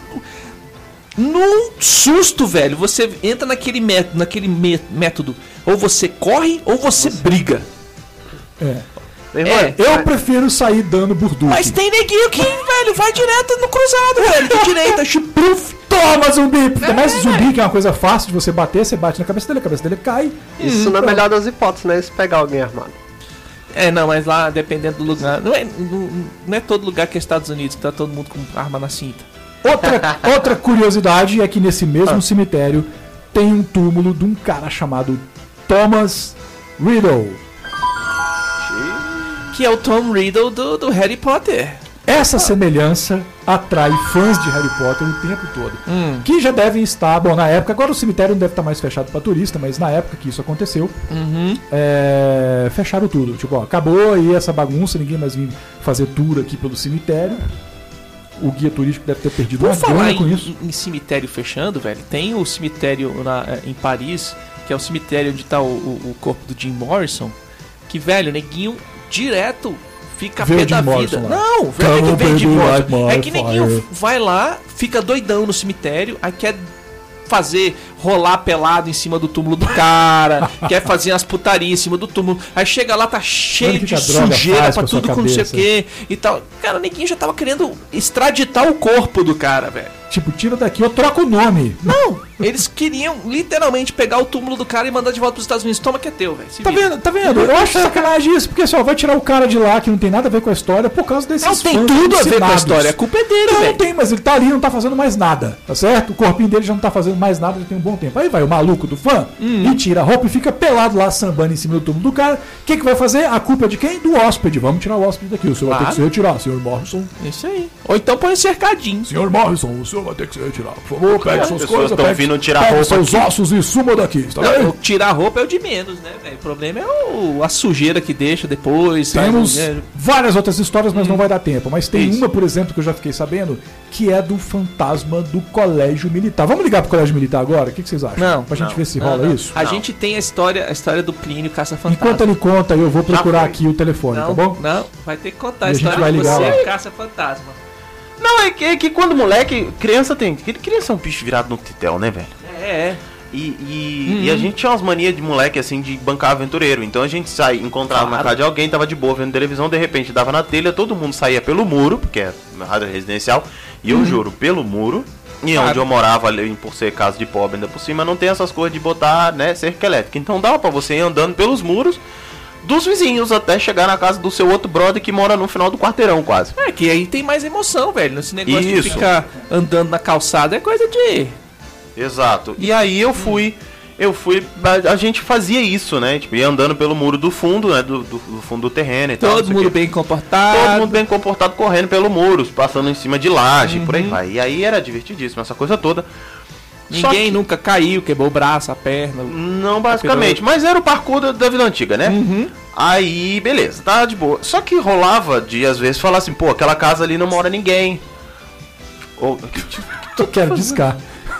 no susto, velho, você entra naquele método, naquele mé- método. Ou você corre ou você briga. É. Meu irmão, É. Eu prefiro sair dando burduque. Mas tem neguinho que, velho, vai direto no cruzado, velho, de direita, chupruf. Toma, zumbi! Ainda mais zumbi, que é uma coisa fácil de você bater, você bate na cabeça dele, a cabeça dele cai. Isso e na pronto. melhor das hipóteses, né? Se pegar alguém armado. É, não, mas lá, dependendo do lugar. Não é, não, não é todo lugar que é Estados Unidos que tá todo mundo com arma na cinta. Outra, outra curiosidade é que nesse mesmo cemitério tem um túmulo de um cara chamado Thomas Riddle. Que é o Tom Riddle do, do Harry Potter. Essa semelhança atrai fãs de Harry Potter o tempo todo. Hum. Que já devem estar, bom, na época, agora o cemitério não deve estar mais fechado para turista, mas na época que isso aconteceu, Uhum. é, fecharam tudo. Tipo, ó, acabou aí essa bagunça, ninguém mais vinha fazer tour aqui pelo cemitério. O guia turístico deve ter perdido Por uma falar grana em, com isso. em- em cemitério fechando, velho, tem o cemitério na- em Paris, que é o cemitério onde tá o, o- o corpo do Jim Morrison, que, velho, neguinho direto fica a Vê o pé Jim da Morrison vida. lá. Não, velho, é Come que vem Jim baby, Morrison. like my É que neguinho fire. vai lá, fica doidão no cemitério, aí quer fazer rolar pelado em cima do túmulo do cara, quer fazer umas putarias em cima do túmulo, aí chega lá, tá cheio Olha o que de que a droga sujeira faz pra com a sua tudo com não sei o cabeça. que e tal. Cara, o neguinho já tava querendo extraditar o corpo do cara, velho. Tipo, tira daqui, eu troco o nome. Não, eles queriam literalmente pegar o túmulo do cara e mandar de volta pros Estados Unidos. Toma que é teu, velho. Se Tá vira. vendo? Tá vendo? Eu acho sacanagem isso, porque só vai tirar o cara de lá que não tem nada a ver com a história por causa desses Não tem fãs tudo a ver com a alucinados. história. A culpa é dele, Não, não velho. tem, mas ele tá ali e não tá fazendo mais nada, tá certo? O corpinho dele já não tá fazendo mais nada, já tem um bom tempo. Aí vai o maluco do fã Hum. e tira a roupa e fica pelado lá, sambando em cima do túmulo do cara. O que que vai fazer? A culpa é de quem? Do hóspede. Vamos tirar o hóspede daqui. O senhor vai ter Claro. que se retirar, senhor Morrison. Isso aí. Ou então põe um cercadinho. Senhor Morrison, o senhor vai ter que se retirar. Por favor, pegue As suas pessoas coisas, tão pegue, vindo tirar pegue roupa seus aqui. ossos e suma daqui, tá Não, bem? o tirar a roupa é o de menos, né, velho? O problema é o, a sujeira que deixa depois. Temos sabe? É, várias outras histórias, mas não vai dar tempo. Mas tem Isso. uma, por exemplo, que eu já fiquei sabendo, que é do fantasma do Colégio Militar. Vamos ligar pro Colégio Militar agora? O que, que vocês acham? Não, Pra gente não, ver se não, rola não. isso? A gente tem a história, a história do Plínio Caça-Fantasma. Enquanto ele conta, eu vou procurar foi. aqui o telefone, não, tá bom? não, vai ter que contar E a a gente história vai de ligar você, lá. Caça-Fantasma. Não, é que, é que quando moleque, criança tem. Criança é um bicho virado no titel, né, velho? É, é. E, e, e a gente tinha umas manias de moleque, assim, de bancar aventureiro. Então a gente sai, encontrava na casa de alguém, tava de boa vendo televisão, de repente dava na telha, todo mundo saía pelo muro, porque é rádio residencial, e eu juro, pelo muro, e Claro. onde eu morava, ali, por ser casa de pobre ainda por cima, não tem essas coisas de botar, né, cerca elétrica. Então dava pra você ir andando pelos muros dos vizinhos até chegar na casa do seu outro brother que mora no final do quarteirão, quase. É, que aí tem mais emoção, velho. Esse negócio de Isso. ficar andando na calçada é coisa de. Exato. E aí eu fui, eu fui, a, a gente fazia isso, né? Tipo, ia andando pelo muro do fundo, né? Do, do, do fundo do terreno e tal. não Todo sei o mundo quê. bem comportado. Todo mundo bem comportado, correndo pelo muro, passando em cima de laje, por Uhum. aí vai. E aí era divertidíssimo, essa coisa toda. Só Ninguém que- nunca caiu, quebrou o braço, a perna. Não basicamente, mas era o parkour da, da vida antiga, né? Uhum. Aí, beleza, tá de boa. Só que rolava de, às vezes, falar assim, pô, aquela casa ali não mora ninguém. Ou, Eu quero discar.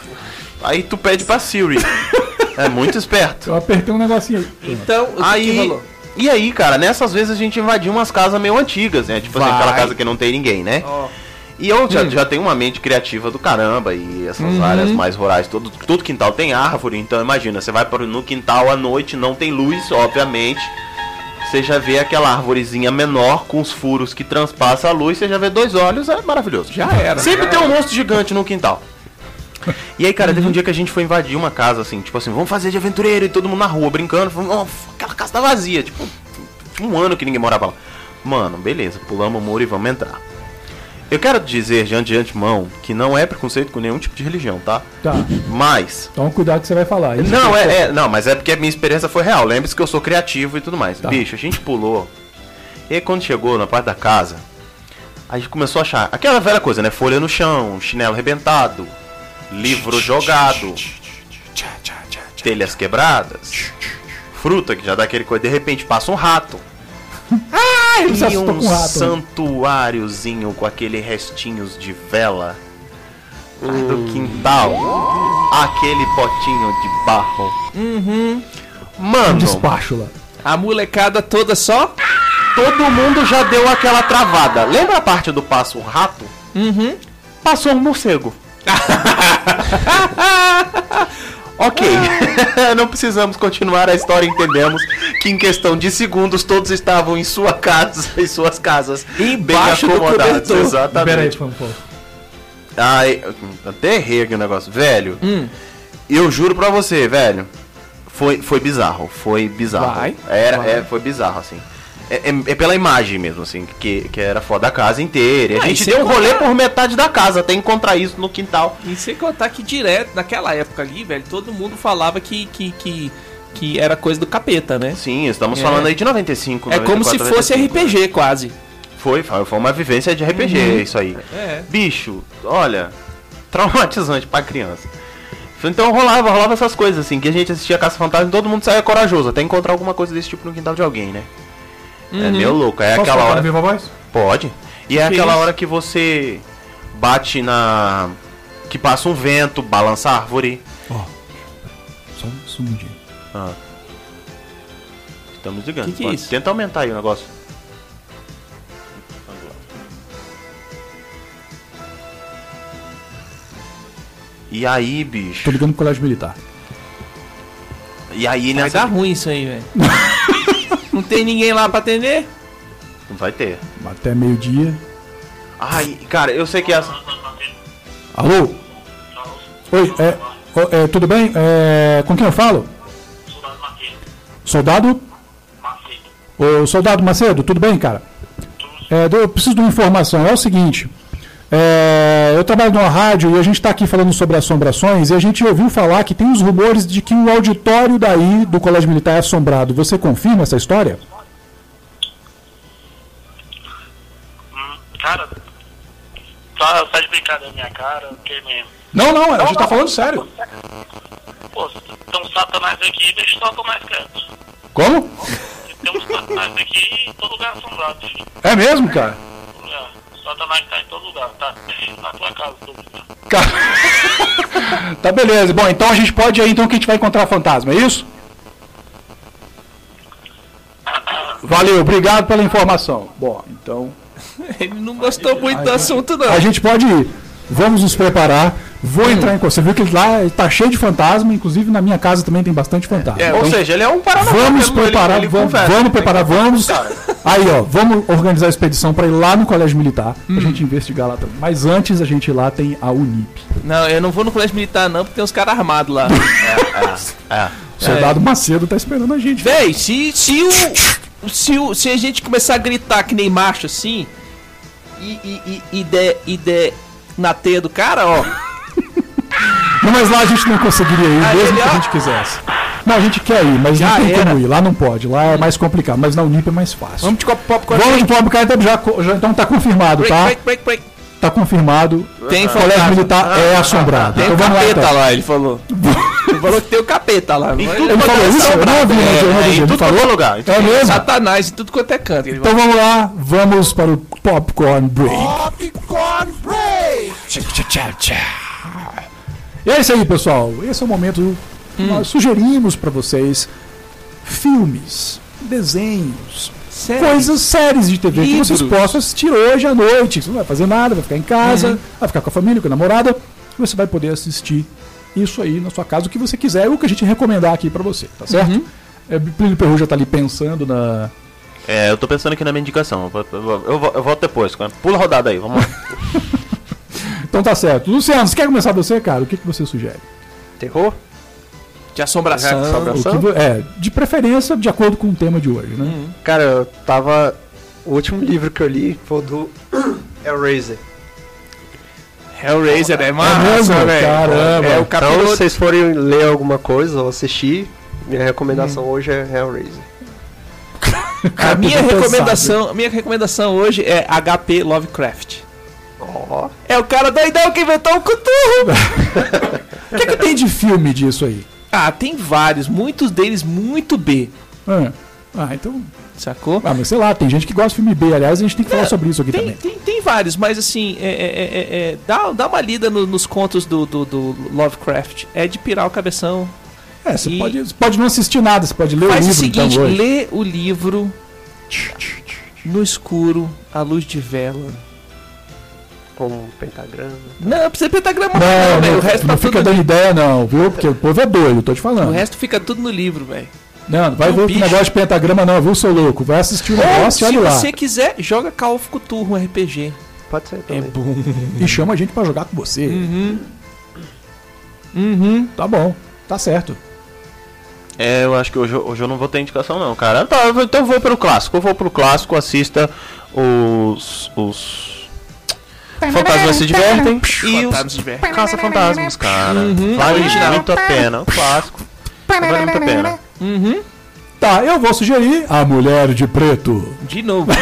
aí tu pede pra Siri. É muito esperto. Eu apertei um negocinho aí. Então, o que, que Aí, rolou? e aí, cara, nessas vezes a gente invadiu umas casas meio antigas, né? Tipo assim, Vai. aquela casa que não tem ninguém, né? Ó, E eu já, já tenho uma mente criativa do caramba, e essas Uhum. áreas mais rurais, todo, todo quintal tem árvore, então imagina, você vai para no quintal à noite, não tem luz, obviamente. Você já vê aquela árvorezinha menor com os furos que transpassa a luz, você já vê dois olhos, é maravilhoso. Já era. Sempre já tem um era. monstro gigante no quintal. E aí, cara, teve um dia que a gente foi invadir uma casa, assim, tipo assim, vamos fazer de aventureiro, e todo mundo na rua brincando, falando, "Ó, aquela casa tá vazia, tipo, tinha um ano que ninguém morava lá. Mano, beleza, pulamos o muro e vamos entrar. Eu quero dizer, de de antemão, que não é preconceito com nenhum tipo de religião, tá? Tá. Mas... Então cuidado que você vai falar. Isso Não, que eu- é, é, não, mas é porque a minha experiência foi real. Lembre-se que eu sou criativo e tudo mais. Tá. Bicho, a gente pulou. E aí quando chegou na parte da casa, a gente começou a achar aquela velha coisa, né? Folha no chão, chinelo arrebentado, livro jogado, telhas quebradas, fruta que já dá aquele coisa, de repente passa um rato. Ah, ele se E assustou um com o rato. santuáriozinho com aqueles restinhos de vela do quintal. Aquele potinho de barro. Uhum. Um Mano, despacho lá. A molecada toda só. todo mundo já deu aquela travada. Lembra a parte do passo um rato? Uhum. Passou um morcego. Ok, não precisamos continuar a história, entendemos que em questão de segundos todos estavam em sua casa, em suas casas, Embaixo bem do acomodados. cobertor. Exatamente. Pera aí, por favor. Ai, até errei aqui o negócio, velho. Hum. Eu juro pra você, velho, foi, foi bizarro, foi bizarro. Vai, era, vai. É, foi bizarro, assim. É, é, é pela imagem mesmo, assim, que, que era foda a casa inteira. E a Ah, gente e deu sem um rolê contar- por metade da casa até encontrar isso no quintal. E sem contar que direto, naquela época ali, velho, todo mundo falava que, que, que, que era coisa do capeta, né? Sim, estamos É. falando aí de noventa e cinco, É como se noventa e quatro, fosse R noventa e P cinco, G quase. né? Foi, foi foi uma vivência de R P G, Uhum. isso aí. É. Bicho, olha, traumatizante pra criança. Então rolava, rolava essas coisas assim, que a gente assistia Caça Fantasma e todo mundo saía corajoso, até encontrar alguma coisa desse tipo no quintal de alguém, né? É Uhum. meio louco, é Posso aquela falar na hora... viva voz? Pode. E é Que aquela isso? hora que você bate na... que passa um vento, balança a árvore. Ó, só um segundinho. Ah. Estamos ligando. Que que é Pode- isso? Tenta aumentar aí o negócio. E aí, bicho? Tô ligando pro colégio militar. E aí Vai nessa... dar ruim isso aí, velho. Não tem ninguém lá pra atender? Não vai ter. Até meio-dia. Ai, cara, eu sei que essa... Alô? Oi, é, ó, é, tudo bem? É, com quem eu falo? Soldado? Ô, Soldado Macedo, tudo bem, cara? É, eu preciso de uma informação. É o seguinte. É, eu trabalho numa rádio e a gente está aqui falando sobre assombrações e a gente ouviu falar que tem uns rumores de que o auditório daí do Colégio Militar é assombrado. Você confirma essa história? Hum, cara, tá, tá de brincadeira na minha cara, que mesmo. Não, não, a gente tá falando sério. Pô, se tem um satanás aqui, deixa o satanás quieto. Como? Se tem um satanás aqui, em todo lugar assombrado, filho. É mesmo, cara? É, o satanás tá em todo lugar, tá na tua casa, todo lugar. Cara... Tá beleza. Bom, então a gente pode ir aí então que a gente vai encontrar fantasma, é isso? Valeu, obrigado pela informação. Bom, então Ele não gostou muito do assunto, não. a gente pode ir. Vamos nos preparar. Vou entrar em... Você viu que lá tá cheio de fantasma, inclusive na minha casa também tem bastante fantasma. É, Ou Então, seja, ele é um paranormal. vamos ele- preparar, ele vamos, conversa, vamos tem preparar, que- vamos. Cara, Aí, ó, vamos organizar a expedição para ir lá no Colégio Militar, pra gente investigar lá também. Mas antes a gente ir lá tem a Unip. Não, eu não vou no colégio militar, não, porque tem uns caras armados lá. é. O soldado Macedo tá esperando a gente. Véi, se, se o. Se, o, se a gente começar a gritar que nem macho assim. E, e, e, e der, e der na teia do cara, ó. Não, mas lá a gente não conseguiria ir, Aí mesmo ele, que a ó. gente quisesse. Não, a gente quer ir, mas Já não tem era. como ir. Lá não pode, lá é mais complicado. Mas na Unip é mais fácil. Vamos de copo pop Vamos de pobre, cara, então já, co- já- então tá confirmado, break, tá? break, break, break. Tá confirmado. Tem O Colégio fantasma. Militar é assombrado. Tem Então o vamos lá, capeta então. lá, ele falou. Ele falou que tem o capeta lá. Não é? Ele falou isso? Eu não ouvi, É, eu não ouvi. em Ele tudo falou? quanto é lugar. É mesmo? Satanás e tudo quanto é canto. Ele Então vamos lá, vamos para o Popcorn Break. Popcorn Break! E é isso aí, pessoal. Esse é o momento que nós sugerimos para vocês filmes, desenhos, Sério? coisas, séries de T V que vocês Livros. possam assistir hoje à noite. Você não vai fazer nada, vai ficar em casa, vai ficar com a família, com a namorada. E você vai poder assistir isso aí na sua casa, o que você quiser, o que a gente recomendar aqui para você, tá certo? É, Plínio Perru já tá ali pensando na... É, eu tô pensando aqui na minha indicação. Eu, eu, eu, eu volto depois. cara. Pula a rodada aí, vamos lá. Então tá certo. Luciano, você quer começar você, cara? O que, que você sugere? Terror? De assombração. O que vo- é, de preferência, de acordo com o tema de hoje, né? Cara, eu tava. O último livro que eu li foi o do Hellraiser. Hellraiser é É massa, mesmo? velho. Caramba. É o Então, se capiroto. vocês forem ler alguma coisa ou assistir, minha recomendação hoje é Hellraiser. A minha Podia pensar, recomendação, a minha recomendação hoje é H P Lovecraft. Ó, É o cara doidão que inventou o Cthulhu. O que, que tem de filme disso aí? Ah, tem vários, muitos deles muito B. Ah, ah, então. Sacou? Ah, mas sei lá, tem gente que gosta de filme B. Aliás, a gente tem que falar É, sobre isso aqui Tem, também. tem, tem vários, mas assim, é, é, é, é, dá, dá uma lida no- nos contos do, do, do Lovecraft. É de pirar o cabeção. É, você E- pode, você pode não assistir nada, você pode ler Faz o o livro seguinte, então hoje. lê o livro no escuro, à luz de vela. com um pentagrama. Não, precisa de pentagrama Não, não, velho. não, O resto não tá fica tudo dando no... ideia não, viu? Porque o povo é doido, tô te O falando. resto fica tudo no livro, velho. Não, não vai é um ver o bicho. negócio de pentagrama não, viu, seu louco? Vai assistir o Ou, negócio e se olha lá. você quiser, joga Call of Cthulhu, um R P G. Pode ser É também. bom. E chama a gente pra jogar com você. Uhum. Uhum. Tá bom, tá certo. É, eu acho que hoje, hoje eu não vou ter indicação não, cara. Tá, eu vou- então eu vou pelo clássico. Eu vou pelo clássico, assista os... os... Fantasmas se divertem e os Fantasmas se divertem. Caça-fantasmas, cara. Uhum. Vale Original. muito a pena. O clássico. Vale muito a pena. Uhum. Tá, eu vou sugerir A Mulher de Preto. De novo.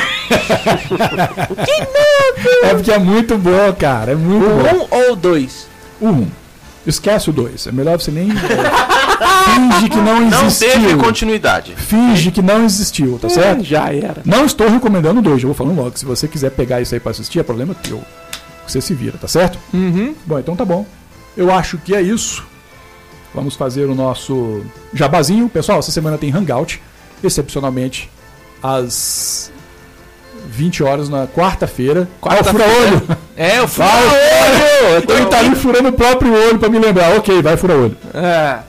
É porque é muito bom, cara. É muito bom. Um ou dois? O um. Esquece o dois. É melhor você nem. Finge que não Não existiu. teve continuidade. Finge que não existiu, tá certo? Já era. Não estou recomendando o dois, eu vou falando logo. Se você quiser pegar isso aí pra assistir, é problema teu. Você se vira, tá certo? Uhum. Bom, então tá bom. Eu acho que é isso. Vamos fazer o nosso jabazinho. Pessoal, essa semana tem Hangout. Excepcionalmente, às vinte horas na quarta-feira. Quarta Quarta-feira. fura-olho. É, o Vai, fura-olho! Ele tá ali furando o próprio olho pra me lembrar. Ok, vai, fura-olho. É.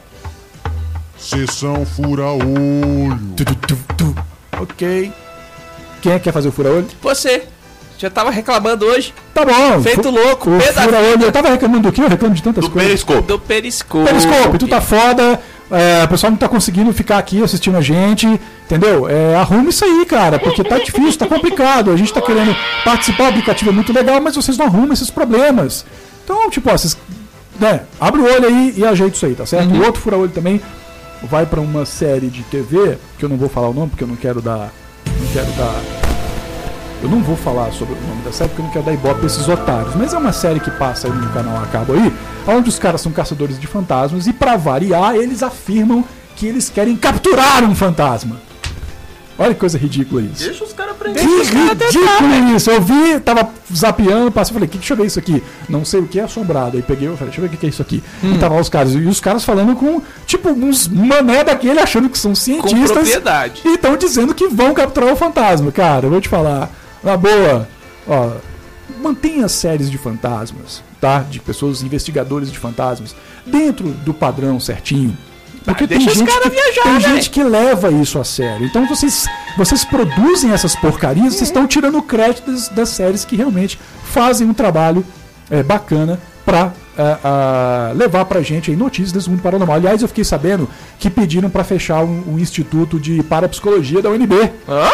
Sessão fura-olho. Tu, tu, tu, tu. Ok. Quem é que quer fazer o fura-olho? Você. Já tava reclamando hoje. Tá bom. Feito Fu- louco. O Pé da fura-olho. vida. Eu tava reclamando do quê? Eu reclamo de tantas Do coisas. Periscope. Do Periscope. Periscope, tu tá foda. É, o pessoal não tá conseguindo ficar aqui assistindo a gente, entendeu? É, arruma isso aí, cara, porque tá difícil, tá complicado. A gente tá querendo participar, o aplicativo é muito legal, mas vocês não arrumam esses problemas. Então, tipo, ó, vocês, né, abre o olho aí e ajeita isso aí, tá certo? O outro fura-olho também vai pra uma série de T V, que eu não vou falar o nome, porque eu não quero dar. Não quero dar. Eu não vou falar sobre o nome da série porque eu não quero dar ibope pra esses otários. Mas é uma série que passa aí no canal a cabo aí, onde os caras são caçadores de fantasmas e pra variar, eles afirmam que eles querem capturar um fantasma. Olha que coisa ridícula isso. Deixa os caras Que aprender. ridículo isso! Eu vi, tava zapeando, passei e falei, que deixa eu ver isso aqui. Não sei o que é assombrado. Aí peguei e falei, deixa eu ver o que é isso aqui. E tava lá os caras. E os caras falando com, tipo, uns mané daquele achando que são Com cientistas. propriedade. E estão dizendo que vão capturar o fantasma. Cara, eu vou te falar. Na boa, ó, mantenha séries de fantasmas, tá? De pessoas, investigadores de fantasmas, dentro do padrão certinho. Porque tem deixa os gente, caras que, viajar, tem né? gente que leva isso a sério. Então vocês, vocês produzem essas porcarias, vocês estão tirando o crédito das, das séries que realmente fazem um trabalho é, bacana pra é, a, levar pra gente aí notícias desse mundo paranormal. Aliás, eu fiquei sabendo que pediram pra fechar um, um instituto de parapsicologia da U N B. Hã?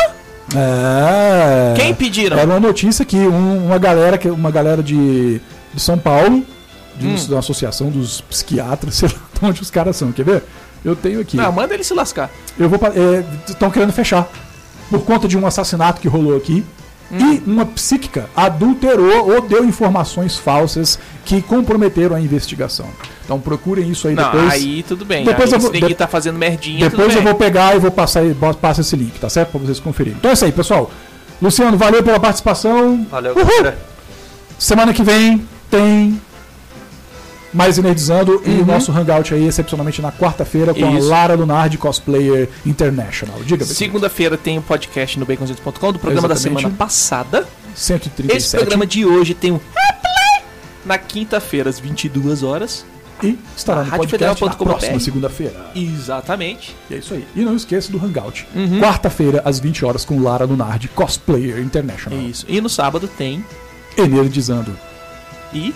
É. Quem pediram? Era uma notícia que um- uma galera, que- uma galera de, de São Paulo, de Hum. uma associação dos psiquiatras, sei lá de onde os caras são, quer ver? Eu tenho aqui. Não, manda ele se lascar. Eu vou estão querendo fechar por conta de um assassinato que rolou aqui. E uma psíquica adulterou ou deu informações falsas que comprometeram a investigação. Então procurem isso aí Não, depois. aí tudo bem. Depois aí, eu vou- se ninguém de- tá fazendo merdinha, Depois tudo eu bem. vou pegar e vou passar e passo esse link, tá certo? Pra vocês conferirem. Então é isso aí, pessoal. Luciano, valeu pela participação. Valeu, Uhul. galera. Semana que vem tem mais Nerdizando e o nosso hangout aí, excepcionalmente na quarta-feira, com Isso. a Lara Lunardi, Cosplayer International. Diga, Betinho. Segunda-feira tem o podcast no baconzitos ponto com do programa Exatamente. da semana passada. cento e trinta e Esse sete. programa de hoje tem um replay na quinta-feira, às vinte e duas horas. E estará no rádio podcast federal na ponto com ponto próxima br. segunda-feira. Exatamente. E é isso aí. E não esqueça do hangout. Uhum. Quarta-feira, às vinte horas, com Lara Lunardi, Cosplayer International. Isso. E no sábado tem. E Nerdizando. E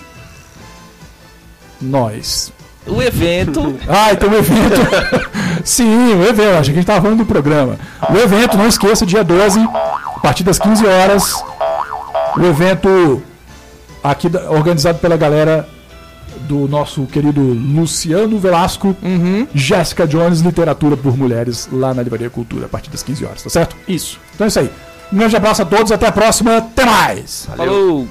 Nós. o evento. Ah, então o evento. Sim, o evento. Achei que a gente tava falando do programa. O evento, não esqueça, dia doze, a partir das quinze horas. O evento aqui da- organizado pela galera do nosso querido Luciano Velasco, Uhum. Jéssica Jones, Literatura por Mulheres, lá na Livraria Cultura, a partir das quinze horas, tá certo? Isso. Então é isso aí. Um grande abraço a todos, até a próxima, até mais! Falou!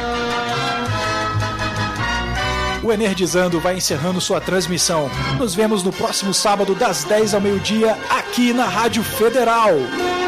O Energizando vai encerrando sua transmissão. Nos vemos no próximo sábado, das dez ao meio-dia, aqui na Rádio Federal.